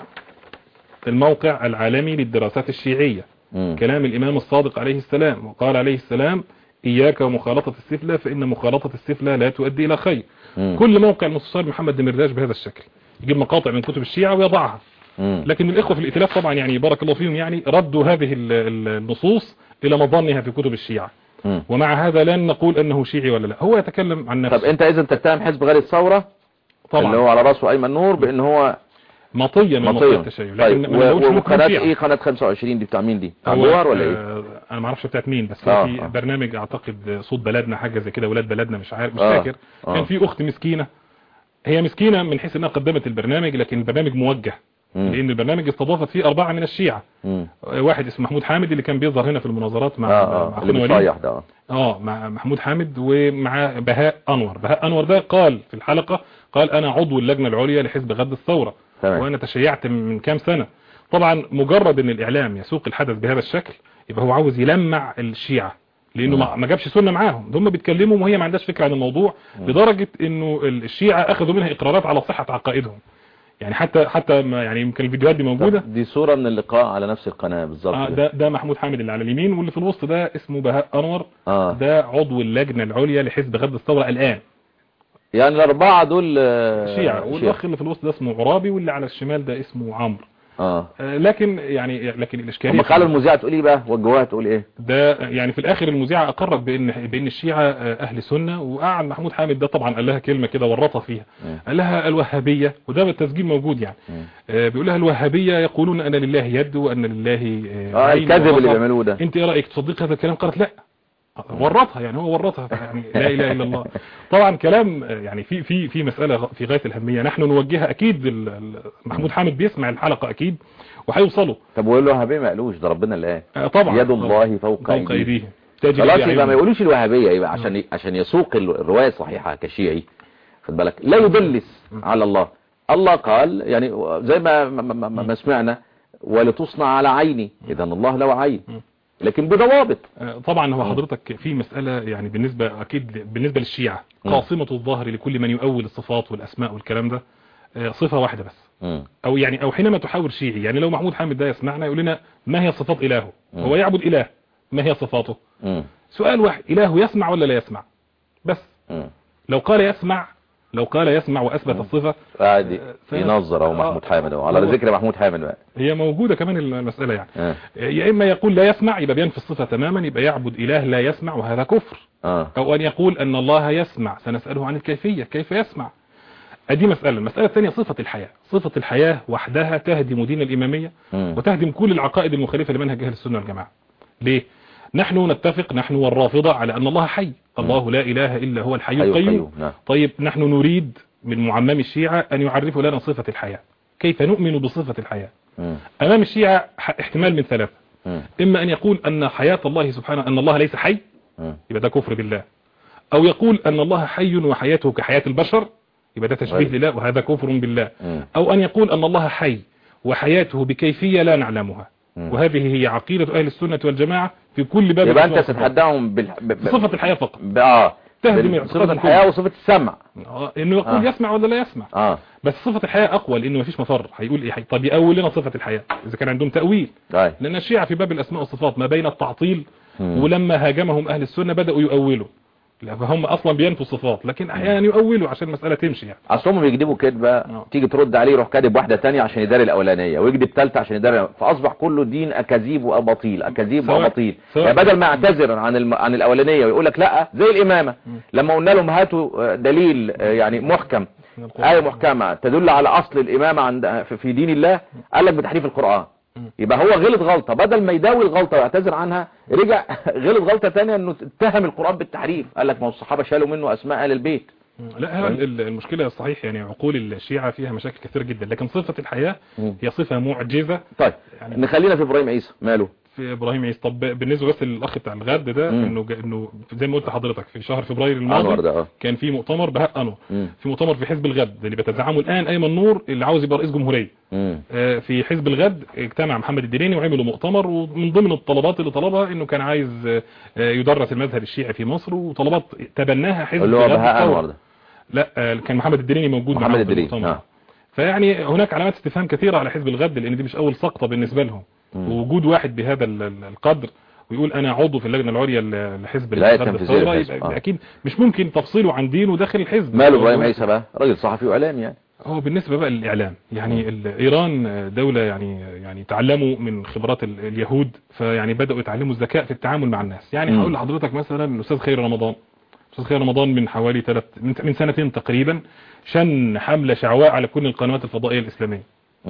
الموقع العالمي للدراسات الشيعية. مم. كلام الإمام الصادق عليه السلام، وقال عليه السلام إياك ومخالطة السفلى فإن مخالطة السفلى لا تؤدي إلى خير. مم. كل موقع المستشار محمد دمرداش بهذا الشكل يجيب مقاطع من كتب الشيعة ويضعها. مم. لكن الإخوة في الائتلاف طبعا يعني بارك الله فيهم يعني ردوا هذه النصوص إلى مظنها في كتب الشيعة. مم. ومع هذا لن نقول أنه شيعي ولا لا، هو يتكلم عن نفسه. طب أنت إذا تتهم حزب غالي الثورة طبعا اللي هو على رأسه أيمن نور بأن هو مطية من مطية التشيع. طيب وقناة ايه قناة خمسة وعشرين دي بتاع مين دي؟ عبوار ولا ايه؟ آه انا ما اعرفش بتاعت مين، بس آه في آه. برنامج اعتقد صوت بلدنا حاجة زي كده، ولاد بلدنا مش عارف مش آه فاكر. آه. كان في اخت مسكينة، هي مسكينة من حيث انها قدمت البرنامج، لكن البرنامج موجه مم. لان البرنامج استضافت فيه اربعة من الشيعة. مم. واحد اسمه محمود حامد اللي كان بيظهر هنا في المناظرات مع آه مع اللي بيصيح ده اه مع محمود حامد ومع بهاء انور. بهاء انور ده قال في الحلقة، قال انا عضو اللجنة العليا لحزب غد الثورة تمام. وانا تشيعت من كام سنة. طبعا مجرد ان الاعلام يسوق الحدث بهذا الشكل يبقى هو عاوز يلمع الشيعة، لانه مم. ما جابش سنة معاهم، هم بيتكلموا وهي ما عندهاش فكرة عن الموضوع. مم. لدرجة انه الشيعة اخذوا منها اقرارات على صحة عقائدهم. يعني حتى حتى ما يعني يمكن الفيديوهات دي موجودة. دي صورة من اللقاء على نفس القناة بالظبط. آه ده ده محمود حامد اللي على اليمين، واللي في الوسط ده اسمه بهاء انور. آه. ده عضو اللجنة العليا لحزب غد الثورة الان. يعني الاربعه دول شيعة، والاخ اللي في الوسط ده اسمه عرابي، واللي على الشمال ده اسمه عمرو. اه لكن يعني لكن الاشكاليه، هم قالوا المذيعه تقول ايه بقى وجهوها تقول ايه؟ ده يعني في الاخر المذيعه اقرت بان بان الشيعه اهل سنه، وقعد محمود حامد ده طبعا قال لها كلمه كده ورطها فيها، قال لها الوهابيه، وده بالتسجيل موجود يعني، آه بيقول لها الوهابيه يقولون ان لله يد وان لله اه الكذب اللي بيعملوه ده، انت ايه رايك تصدق هذا الكلام؟ قالت لا، ورطها يعني، هو ورطها يعني لا اله الا الله. طبعا كلام يعني في في في مساله في غايه الاهميه، نحن نوجهها اكيد، محمود حامد بيسمع الحلقه اكيد وهيوصلوا. طب ويقول له الوهابيه ما قالوش، ده ربنا اللي قال طبعا يد الله فوق ايديهم. خلاص يبقى ما يقولوش الوهابيه، يبقى عشان عشان يسوق الروايه الصحيحه كشيعي، خد بالك، لا يدلس على الله. الله قال يعني زي ما ما, ما سمعنا ولتصنع على عيني، اذا الله له عين لكن بضوابط. طبعا هو حضرتك في مسألة يعني بالنسبة أكيد بالنسبة للشيعة قاصمة الظهر لكل من يؤول الصفات والأسماء والكلام ده صفة واحدة بس، أو يعني أو حينما تحاور شيعي، يعني لو محمود حامد ده يسمعنا يقول لنا ما هي صفات إلهه، هو يعبد إله، ما هي صفاته؟ سؤال واحد، إله يسمع ولا لا يسمع؟ بس لو قال يسمع لو قال يسمع وأثبت الصفة عادي ينظر أو محمود حامد أو على ذكر محمود حامد بقى. هي موجودة كمان المسألة يعني آه. يا إما يقول لا يسمع يبقى بينفي الصفة تماما، يبقى يعبد إله لا يسمع وهذا كفر آه. أو أن يقول أن الله يسمع سنسأله عن الكيفية كيف يسمع. أدي مسألة. المسألة الثانية صفة الحياة. صفة الحياة وحدها تهدم دين الإمامية م. وتهدم كل العقائد المخالفة لمنهج أهل السنة والجماعة. ليه؟ نحن نتفق نحن والرافضة على أن الله حي، الله لا إله إلا هو الحي القيوم. طيب نحن نريد من معمم الشيعة أن يعرفوا لنا صفة الحياة. كيف نؤمن بصفة الحياة؟ م. أمام الشيعة احتمال من ثلاثة، م. إما أن يقول أن حياة الله سبحانه أن الله ليس حي، م. يبقى ده كفر بالله، أو يقول أن الله حي وحياته كحياة البشر، يبقى ده تشبيه لله وهذا كفر بالله، م. أو أن يقول أن الله حي وحياته بكيفية لا نعلمها، م. وهذه هي عقيدة أهل السنة والجماعة في كل باب. يبقى أنت ستتحداهم بصفة الحياة فقط، آه تهدم صفة الحياة وصفة السمع، اه انه يقول آه. يسمع ولا لا يسمع آه. بس صفة الحياة اقوى لانه مفيش مفر، هيقول ايه؟ طب يأول لنا صفة الحياة اذا كان عندهم تأويل آه. لان الشيعة في باب الاسماء والصفات ما بين التعطيل م. ولما هاجمهم اهل السنة بدأوا يؤولوا، فهم اصلا بينفوا الصفات لكن احيانا يؤولوا عشان المسألة تمشي يعني. اصلهم بيكذبوا كذبة آه. تيجي ترد عليه يروح كاتب واحدة تانية عشان يداري الاولانية، ويكذب ثالثة عشان يداري، فاصبح كله دين اكاذيب واباطيل اكاذيب واباطيل. يعني بدل ما يعتذر عن الم... عن الاولانية ويقول لك لا زي الامامة م. لما قلنا لهم هاتوا دليل يعني محكم، آية محكمة تدل على اصل الامامة عند في دين الله، قال لك بتحريف القرآن. يبقى هو غلط غلطة، بدل ما يداوي الغلطة ويعتذر عنها رجع غلط غلطة تانية انه اتهم القرآن بالتحريف، قال لك ما الصحابة شالوا منه اسماء اهل البيت. لا المشكلة الصحيح يعني عقول الشيعة فيها مشاكل كثير جدا، لكن صفة الحياة هي صفة معجزة. طيب يعني نخلينا في ابراهيم عيسى، ماله في ابراهيم عيسى؟ طب بالنسبه بس للاخ بتاع الغد ده، انه انه زي ما قلت لحضرتك في شهر فبراير الماضي كان في مؤتمر بهاء انور، في مؤتمر في حزب الغد اللي بيتزعمه الان ايمن نور اللي عاوز يبقى رئيس جمهوريه. آه في حزب الغد اجتمع محمد الدريني وعملوا مؤتمر، ومن ضمن الطلبات اللي طلبها انه كان عايز آه يدرس المذهب الشيعي في مصر، وطلبات تبناها حزب اللي هو بهاء انور ده. لا آه كان محمد الدريني موجود معاه محمد الدريني. فيعني هناك علامات استفهام كثيره على حزب الغد، لان دي مش اول سقطه بالنسبه لهم. ووجود واحد بهذا القدر ويقول انا عضو في اللجنه العليا لحزب الغد الثوره، يبقى اكيد مش ممكن تفصيله عن دينه داخل الحزب. ماله ابراهيم عيسى بقى راجل صحفي واعلامي يعني. هو بالنسبه بقى للاعلام يعني ايران دوله يعني يعني تعلموا من خبرات اليهود، فيعني بداوا يتعلموا الذكاء في التعامل مع الناس. يعني هقول لحضرتك مثلا الاستاذ خير رمضان الاستاذ خير رمضان من حوالي ثلاث من سنتين تقريبا شن حمله شعواء على كل القنوات الفضائيه الاسلاميه،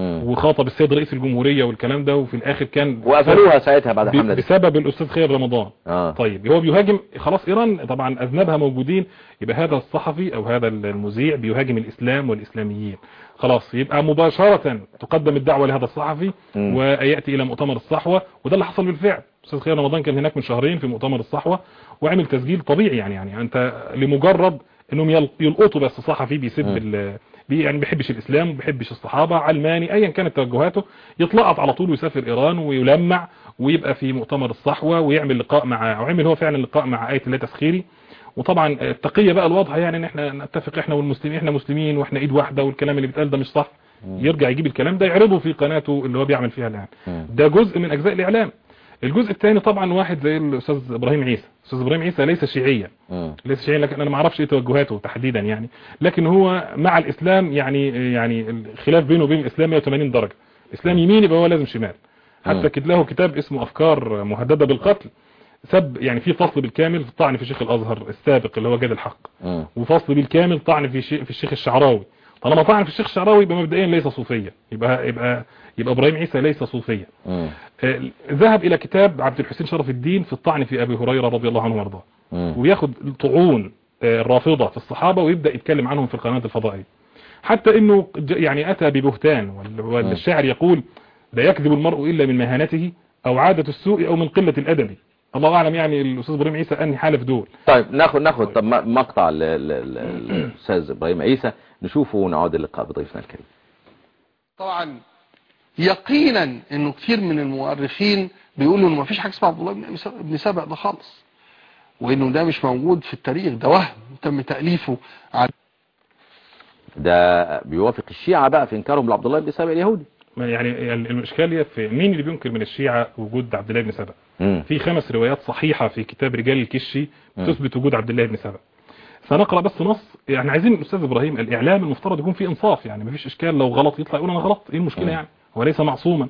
وخاطب السيد رئيس الجمهورية والكلام ده، وفي الاخر كان وقفلوها ساعتها بعد الحملة دي بسبب الاستاذ خير رمضان. آه. طيب هو بيهاجم خلاص ايران، طبعا اذنبها موجودين، يبقى هذا الصحفي او هذا المذيع بيهاجم الاسلام والاسلاميين، خلاص يبقى مباشرة تقدم الدعوة لهذا الصحفي م. ويأتي الى مؤتمر الصحوة، وده اللي حصل بالفعل. الاستاذ خير رمضان كان هناك من شهرين في مؤتمر الصحوة وعمل تسجيل طبيعي يعني يعني انت لمجرد انهم يلقطوا بس صحفي بيسب ال بي يعني بيحبش الاسلام وبيحبش الصحابه، علماني ايا كانت توجهاته، يطلقط على طول ويسافر ايران ويلمع ويبقى في مؤتمر الصحوه ويعمل لقاء مع، وعمل هو فعلا لقاء مع آية الله تسخيري. وطبعا التقيه بقى الواضحه يعني ان احنا نتفق احنا والمسلمين، احنا مسلمين واحنا ايد واحده، والكلام اللي بيتقال ده مش صح، يرجع يجيب الكلام ده يعرضه في قناته اللي هو بيعمل فيها الان. ده جزء من اجزاء الاعلام. الجزء الثاني طبعا واحد زي الاستاذ ابراهيم عيسى. الاستاذ ابراهيم عيسى ليس شيعيا، ليس شيعيا، لكن انا ما اعرفش ايه توجهاته تحديدا يعني، لكن هو مع الاسلام يعني يعني الخلاف بينه وبين الاسلام مية وثمانين درجه. الاسلام يمين يبقى هو لازم شمال. حتى كتب له كتاب اسمه افكار مهدده بالقتل، سب يعني في فصل بالكامل في الطعن في شيخ الازهر السابق اللي هو جاد الحق، وفصل بالكامل طعن في في الشيخ الشعراوي. طالما طعن في الشيخ الشعراوي يبقى مبدئيا ليس صوفيا، يبقى يبقى يبقى ابراهيم عيسى ليس صوفيا. آه ذهب الى كتاب عبد الحسين شرف الدين في الطعن في ابي هريره رضي الله عنه وارضاه، وبياخد طعون آه الرافضه في الصحابه ويبدا يتكلم عنهم في القناه الفضائيه، حتى انه يعني اتى ببهتان، والشاعر يقول لا يكذب المرء الا من مهانته او عاده السوء او من قله الادب. الله اعلم يعني الاستاذ ابراهيم عيسى انهي حاله في دول. طيب ناخد ناخد طب مقطع الاستاذ ابراهيم عيسى نشوفه ونعود اللقاء بضيفنا الكريم. طبعا يقينا انه كثير من المؤرخين بيقولوا انه ما فيش حاجه اسمها عبد الله بن سبأ ده خالص، وانه ده مش موجود في التاريخ، ده وهم تم تأليفه. عن ده بيوافق الشيعة بقى في انكارهم لعبد الله بن سبأ اليهودي. يعني الاشكاليه في مين اللي بينكر من الشيعة وجود عبد الله بن سبأ؟ في خمس روايات صحيحة في كتاب رجال الكشي تثبت وجود عبد الله بن سبأ. سنقرأ بس نص، يعني عايزين الاستاذ ابراهيم الاعلام المفترض يكون فيه انصاف، يعني مفيش اشكال لو غلط يطلع يقول انا غلط، ايه المشكلة يعني؟ هو ليس معصوما،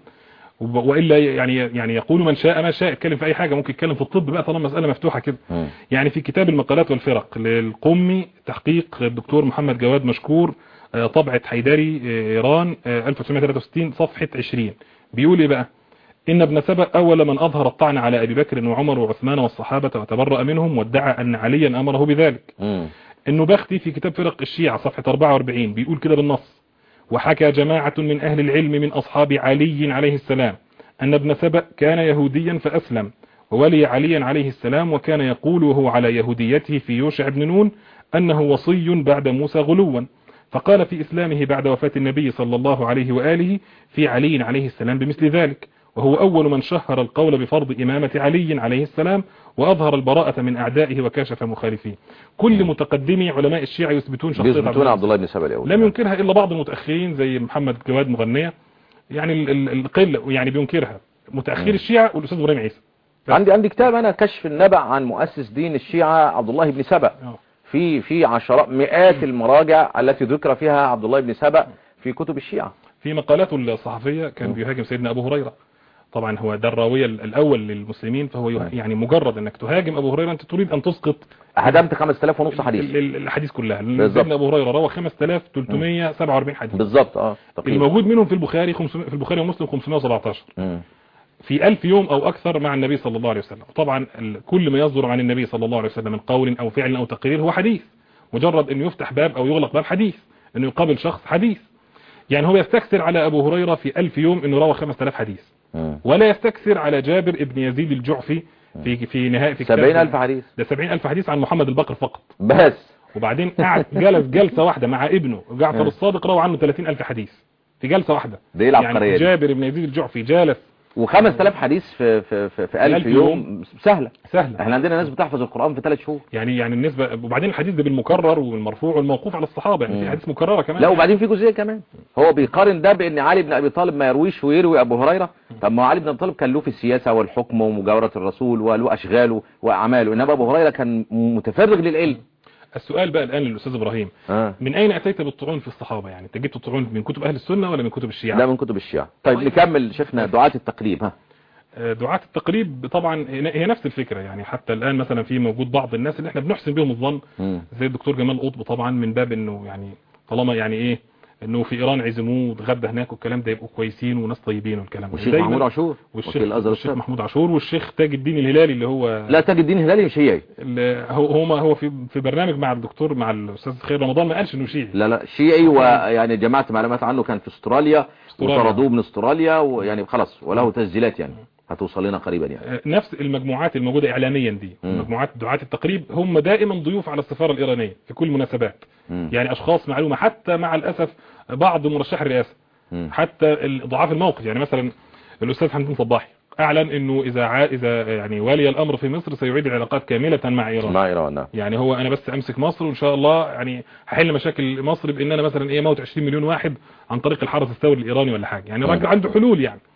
والا يعني يعني يقول من شاء ما شاء، يتكلم في اي حاجه، ممكن يتكلم في الطب بقى طالما مساله مفتوحه كده. يعني في كتاب المقالات والفرق للقمي تحقيق الدكتور محمد جواد مشكور، طبعة حيدري ايران ألف وتسعمائة وثلاثة وستين صفحه عشرين، بيقول ايه بقى؟ إن ابن سبأ أول من أظهر الطعن على أبي بكر وعمر وعثمان والصحابة وتبرأ منهم وادعى أن عليا أمره بذلك. إنه بختي في كتاب فرق الشيعة صفحة أربعة وأربعين بيقول كده بالنص: وحكى جماعة من أهل العلم من أصحاب علي عليه السلام أن ابن سبأ كان يهوديا فأسلم وولي عليا عليه السلام، وكان يقول وهو على يهوديته في يوشع بن نون أنه وصي بعد موسى غلوا، فقال في إسلامه بعد وفاة النبي صلى الله عليه وآله في علي عليه السلام بمثل ذلك، وهو أول من شهر القول بفرض إمامة علي عليه السلام وأظهر البراءة من أعدائه وكاشف مخالفيه. كل متقدمي علماء الشيعة يثبتون شخصية عبد الله بن سبأ اليهودي، لم ينكرها إلا بعض المتأخرين زي محمد جواد مغنية، يعني القلة يعني بينكرها متأخر الشيعة والأستاذ إبراهيم عيسى. عندي عندي كتاب أنا كشف النبع عن مؤسس دين الشيعة عبد الله بن سبأ، في في عشرات مئات المراجع التي ذكر فيها عبد الله بن سبأ في كتب الشيعة. في مقالاته الصحفية كان بيهاجم سيدنا أبو هريرة، طبعا هو ده الراوية الأول للمسلمين، فهو يعني مجرد أنك تهاجم أبو هريرة أنت تريد أن تسقط، هدمت خمسة آلاف ونص حديث الحديث كلها. سيدنا أبو هريرة روى خمسة آلاف وثلاثمائة وسبعة وأربعين حديث بالظبط، اه الموجود منهم في البخاري في البخاري ومسلم خمسمائة وسبعتاشر م. في ألف يوم أو أكثر مع النبي صلى الله عليه وسلم. طبعا كل ما يصدر عن النبي صلى الله عليه وسلم من قول أو فعل أو تقرير هو حديث، مجرد أنه يفتح باب أو يغلق باب حديث، أنه يقابل شخص حديث. يعني هو يستكثر على أبو هريرة في ألف يوم أنه روى خمسة آلاف حديث، ولا يستكثر على جابر ابن يزيد الجعفي في في نهاية في سبعين ألف حديث، ده سبعين ألف حديث عن محمد البقر فقط بس. وبعدين قعد جلس جلسة واحدة مع ابنه جعفر الصادق روى عنه ثلاثين ألف حديث في جلسة واحدة. دي العبقرية يعني جابر ابن يزيد الجعفي جالس وخمسة آلاف حديث في في في, في ألف يوم سهلة سهلة. احنا عندنا ناس بتحفظ القرآن في ثلاث شهور يعني يعني النسبة. وبعدين الحديث ده بالمكرر والمرفوع والموقوف على الصحابة، يعني في حديث مكررة كمان. لا وبعدين في جزئية كمان، هو بيقارن ده بان علي بن ابي طالب ما يرويش ويروي ابو هريرة. طب ما علي بن ابي طالب كان له في السياسة والحكم ومجاورة الرسول وله اشغاله واعماله، انما ابو هريرة كان متفرغ للعلم. السؤال بقى الآن للأستاذ إبراهيم، آه. من أين أتيت بالطعون في الصحابة؟ يعني أنت جبت الطعون من كتب أهل السنة ولا من كتب الشيعة؟ لا من كتب الشيعة. طيب نكمل شيخنا دعاة التقريب. ها دعاة التقريب طبعا هي نفس الفكرة، يعني حتى الآن مثلا في موجود بعض الناس اللي احنا بنحسن بهم الظن زي الدكتور جمال قطب، طبعا من باب انه يعني طالما يعني ايه انه في ايران عزموه واتغدى هناك والكلام ده يبقوا كويسين وناس طيبين والكلام ده. والشيخ محمود عاشور والشيخ والشيخ محمود عاشور والشيخ تاج الدين الهلالي اللي هو لا تاج الدين الهلالي مش شيعي، هو هو هو في في برنامج مع الدكتور مع الاستاذ خير رمضان ما قالش انه شيعي. لا لا شيعي، ويعني جمعت معلومات عنه كان في استراليا وطردوه من استراليا ويعني خلاص وله تسجيلات يعني هتوصل لنا قريبا. يعني نفس المجموعات الموجودة اعلاميا دي م. مجموعات دعاة التقريب هم دائما ضيوف على السفارة الإيرانية في كل المناسبات، م. يعني اشخاص معلومة، حتى مع الأسف بعض مرشح الرئاسة م. حتى ضعاف الموقف. يعني مثلا الأستاذ حمدين صباحي اعلن انه اذا ع... اذا يعني والي الامر في مصر سيعيد العلاقات كاملة مع ايران. مع ايران يعني هو انا بس امسك مصر وان شاء الله يعني هحل مشاكل مصر بان انا مثلا ايه موت عشرين مليون واحد عن طريق الحرس الثوري الايراني ولا حاجة، يعني راجل عنده حلول. يعني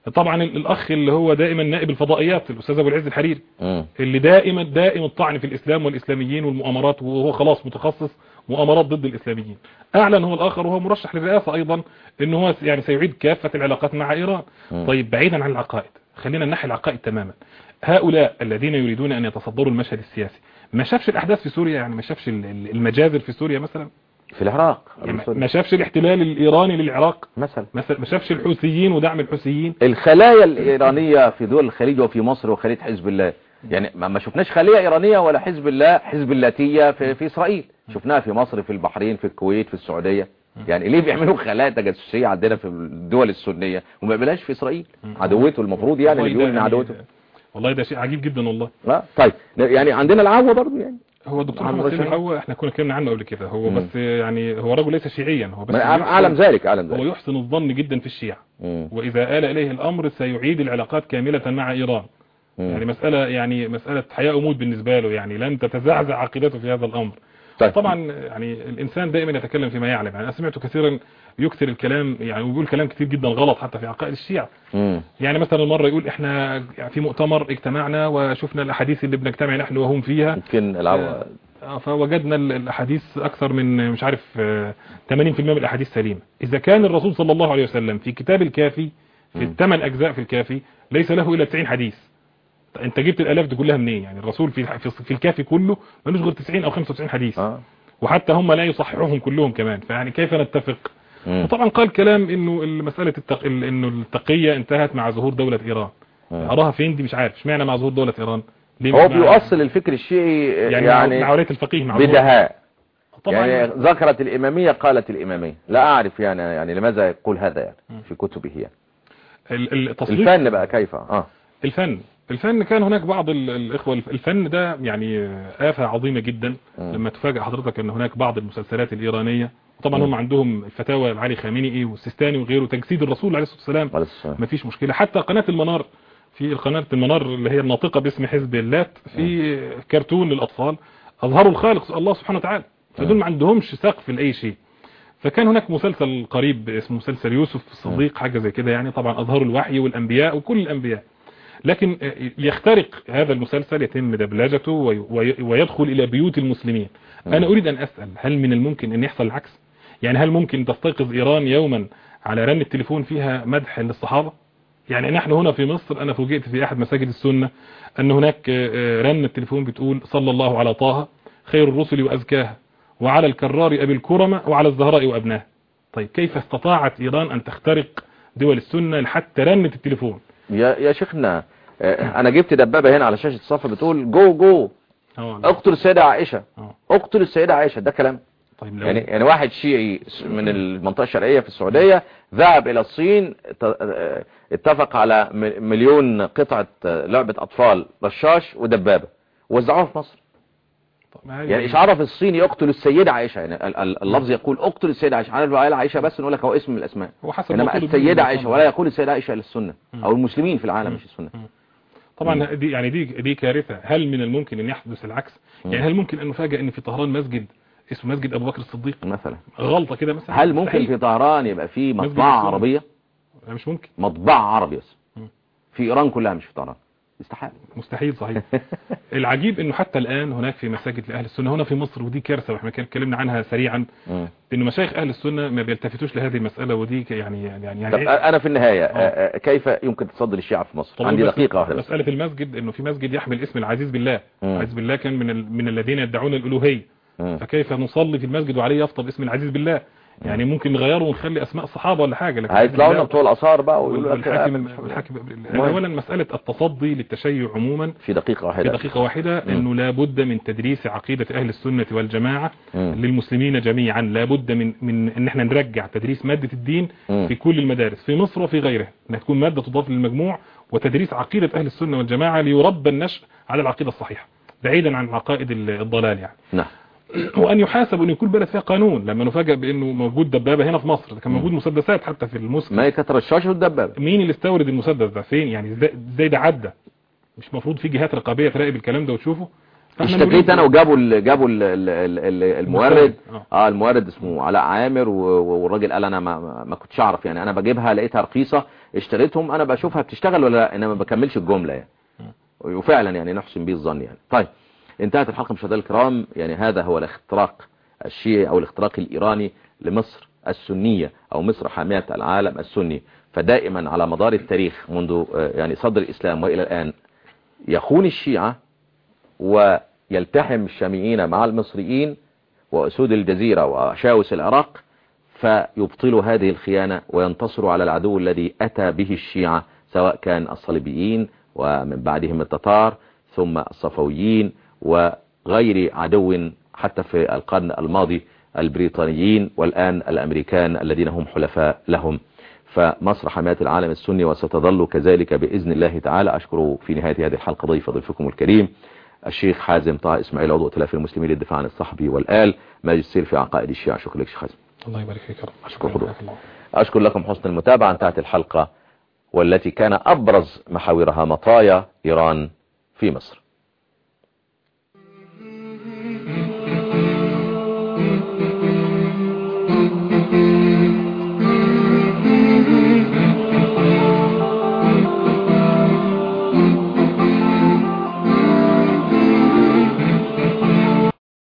طبعا الاخ اللي هو دائما نائب الفضائيات الاستاذ ابو العز الحريري مم. اللي دائما دائم الطعن في الاسلام والاسلاميين والمؤامرات، وهو خلاص متخصص مؤامرات ضد الاسلاميين. اعلن هو الاخر وهو مرشح للرئاسه ايضا ان هو يعني سيعيد كافه العلاقات مع ايران. مم. طيب بعيدا عن العقائد، خلينا ننحي العقائد تماما. هؤلاء الذين يريدون ان يتصدروا المشهد السياسي ما شافش الاحداث في سوريا؟ يعني ما شافش المجازر في سوريا مثلا، في العراق يعني ما شافش الاحتلال الايراني للعراق مثلا، مثلا ما شافش الحوثيين ودعم الحوثيين، الخلايا الايرانيه في دول الخليج وفي مصر وخليج حزب الله. يعني ما شفناش خليه ايرانيه ولا حزب الله حزب اللاتيه في, في اسرائيل، شفناها في مصر في البحرين في الكويت في السعوديه. يعني ليه بيعملوا خلايا تجسسيه عندنا في الدول السنيه وما بيعملوش في اسرائيل عدوته المفروض؟ يعني اللي بيقول ان عدوته والله ده شيء عجيب جدا والله. لا طيب يعني عندنا العوة برضو، يعني هو الدكتور محمد سامي العوة احنا كنا اتكلمنا عنه قبل كده، هو مم. بس يعني هو رجل ليس شيعيا، هو بس اعلم ذلك اعلم ذلك هو يحسن الظن جدا في الشيعة، مم. واذا آل اليه الامر سيعيد العلاقات كاملة مع ايران. مم. يعني مسألة يعني مسألة حياة وموت بالنسبة له، يعني لن تتزعزع عقيدته في هذا الامر. طيب. طبعا يعني الانسان دائما يتكلم فيما يعلم، يعني انا سمعته كثيرا يكثر الكلام، يعني ويقول كلام كتير جدا غلط حتى في عقائد الشيعة. مم. يعني مثلا مرة يقول احنا في مؤتمر اجتمعنا وشفنا الاحاديث اللي بنجتمع نحن وهم فيها، يمكن العوة آه فوجدنا الاحاديث اكثر من مش عارف ثمانين بالمئة من الاحاديث سليمة. اذا كان الرسول صلى الله عليه وسلم في كتاب الكافي في الثمان اجزاء في الكافي ليس له الا تسعين حديث، انت جبت الالاف دي كلها منين؟ يعني الرسول في في الكافي كله ملوش غير تسعين او خمسة وتسعين حديث، آه. وحتى هم لا يصححوهم كلهم كمان، فيعني كيف نتفق؟ مم. وطبعا قال كلام انه مساله التق... انه التقيه انتهت مع ظهور دوله ايران. مم. اراها فين دي مش عارف، اشمعنى مع ظهور دوله ايران؟ هو بيؤصل الفكر الشيعي يعني, يعني مع ولايه الفقيه مع بدهاء. طبعا يعني ذكرت الاماميه قالت الاماميه، لا اعرف يعني يعني لماذا يقول هذا يعني مم. في كتبه يعني. الفن بقى كيف؟ اه الفن الفن كان هناك بعض الاخوه الفن ده يعني آفة عظيمه جدا. م. لما تفاجئ حضرتك ان هناك بعض المسلسلات الايرانيه، طبعا م. هم عندهم الفتاوى العلي خامنئي والسيستاني وغيره تجسيد الرسول عليه الصلاه والسلام، ما فيش مشكله. حتى قناه المنار، في قناه المنار اللي هي الناطقه باسم حزب اللات، في م. كرتون للاطفال اظهروا الخالق الله سبحانه وتعالى، فدول ما عندهمش سقف لاي شيء. فكان هناك مسلسل قريب اسمه مسلسل يوسف الصديق، حاجه زي كده يعني، طبعا اظهروا الوحي والانبياء وكل الانبياء، لكن يخترق هذا المسلسل يتم دبلجته ويدخل إلى بيوت المسلمين. أنا أريد أن أسأل، هل من الممكن أن يحصل العكس؟ يعني هل ممكن تستيقظ إيران يوما على رن التليفون فيها مدح للصحابة؟ يعني نحن هنا في مصر أنا فوجئت في أحد مساجد السنة أن هناك رن التليفون بتقول صلى الله على طه خير الرسل وأزكاها وعلى الكرار أبي الكرمة وعلى الزهراء وأبناه. طيب كيف استطاعت إيران أن تخترق دول السنة لحتى رنة التليفون؟ يا يا شيخنا انا جبت دبابه هنا على شاشه الصفحه بتقول جو جو اقتل السيده عائشه، اقتل السيده عائشه، ده كلام؟ طيب يعني يعني واحد شيعي من المنطقه الشرقيه في السعوديه ذهب الى الصين، اتفق على مليون قطعه لعبه اطفال رشاش ودبابه وزعوها في مصر. يعني ايش عرف الصيني يقتل السيده عائشه؟ يعني اللفظ يقول اقتل السيده عائشه، عارف عائشه بس نقول لك هو اسم من الاسماء، انما السيده عائشه ولا يقول السيده عائشه الا السنه او المسلمين في العالم مش السنه. طبعا دي يعني دي دي كارثه. هل من الممكن ان يحدث العكس؟ يعني هل ممكن ان نفاجئ ان في طهران مسجد اسمه مسجد ابو بكر الصديق مثلا، غلطه كده مثلا؟ هل ممكن في طهران يبقى في مطبعه عربيه؟ مش ممكن. مطبعه عربيه في ايران كلها مش في طهران، استحال مستحيل صحيح. العجيب انه حتى الان هناك في مساجد لاهل السنه هنا في مصر، ودي كارثه واحنا اتكلمنا عنها سريعا، انه مشايخ اهل السنه ما بيلتفتوش لهذه المساله، ودي يعني يعني يعني طب انا في النهايه آه. كيف يمكن تصدر الشيعة في مصر؟ عندي دقيقه واحده. مساله المسجد، انه في مسجد يحمل اسم العزيز بالله، العزيز بالله كان من ال... من الذين يدعون الالوهيه، فكيف نصلي في المسجد وعليه يفطر باسم العزيز بالله؟ يعني ممكن نغيره ونخلي اسماء الصحابه ولا حاجه، لكن هيطلعوا لنا بتوع الاثار بقى ويقولوا لك الحاكم. اولا مساله التصدي للتشيع عموما في دقيقه واحده في دقيقه واحده انه لابد من تدريس عقيده اهل السنه والجماعه مم. للمسلمين جميعا، لابد من من ان احنا نرجع تدريس ماده الدين مم. في كل المدارس في مصر وفي غيرها، انها تكون ماده تضاف للمجموع، وتدريس عقيده اهل السنه والجماعه ليربى النشء على العقيده الصحيحه بعيدا عن عقائد الضلال يعني. نعم. وأن يحاسب أن يكون بلد فيها قانون. لما نفاجأ بأنه موجود دبابة هنا في مصر، ده كان موجود مسدسات حتى في المسك، ما يكترشاش والدبابة، مين اللي استورد المسدس ده؟ فين يعني؟ ازاي ده عدى؟ مش مفروض في جهات رقابية تراقب الكلام ده وتشوفه؟ اشتكيت انا وجابوا ال جابوا ال ال ال المورد اه اه المورد اسمه علاء عامر، والراجل قال انا ما, ما كنتش اعرف يعني، انا بجيبها لقيتها رخيصة اشتريتهم، انا بشوفها بتشتغل ولا لا، انا ما بكملش الجملة يعني. وفعلا يعني نحسن به الظن يعني. طيب انتهت الحلقة مشاهدينا الكرام، يعني هذا هو الاختراق الشيعي او الاختراق الايراني لمصر السنية او مصر حامية العالم السني. فدائما على مدار التاريخ منذ يعني صدر الاسلام والى الان يخون الشيعة ويلتحم الشاميين مع المصريين وأسود الجزيرة وشاوس العراق، فيبطلوا هذه الخيانة وينتصروا على العدو الذي أتى به الشيعة، سواء كان الصليبيين ومن بعدهم التتار ثم الصفويين وغير عدو حتى في القرن الماضي البريطانيين والآن الأمريكان الذين هم حلفاء لهم. فمصر حماية العالم السني وستظل كذلك بإذن الله تعالى. أشكر في نهاية هذه الحلقة ضيف ضيفكم الكريم الشيخ حازم طه إسماعيل، عضو ائتلاف المسلمين للدفاع عن الصحب والآل، ماجستير في عقائد الشيعة. شكرا لك شيخ حازم. الله يبارك فيك يا رب. أشكر حضور. أشكر لكم حسن المتابعة. انتهت الحلقة والتي كان أبرز محاورها مطايا إيران في مصر.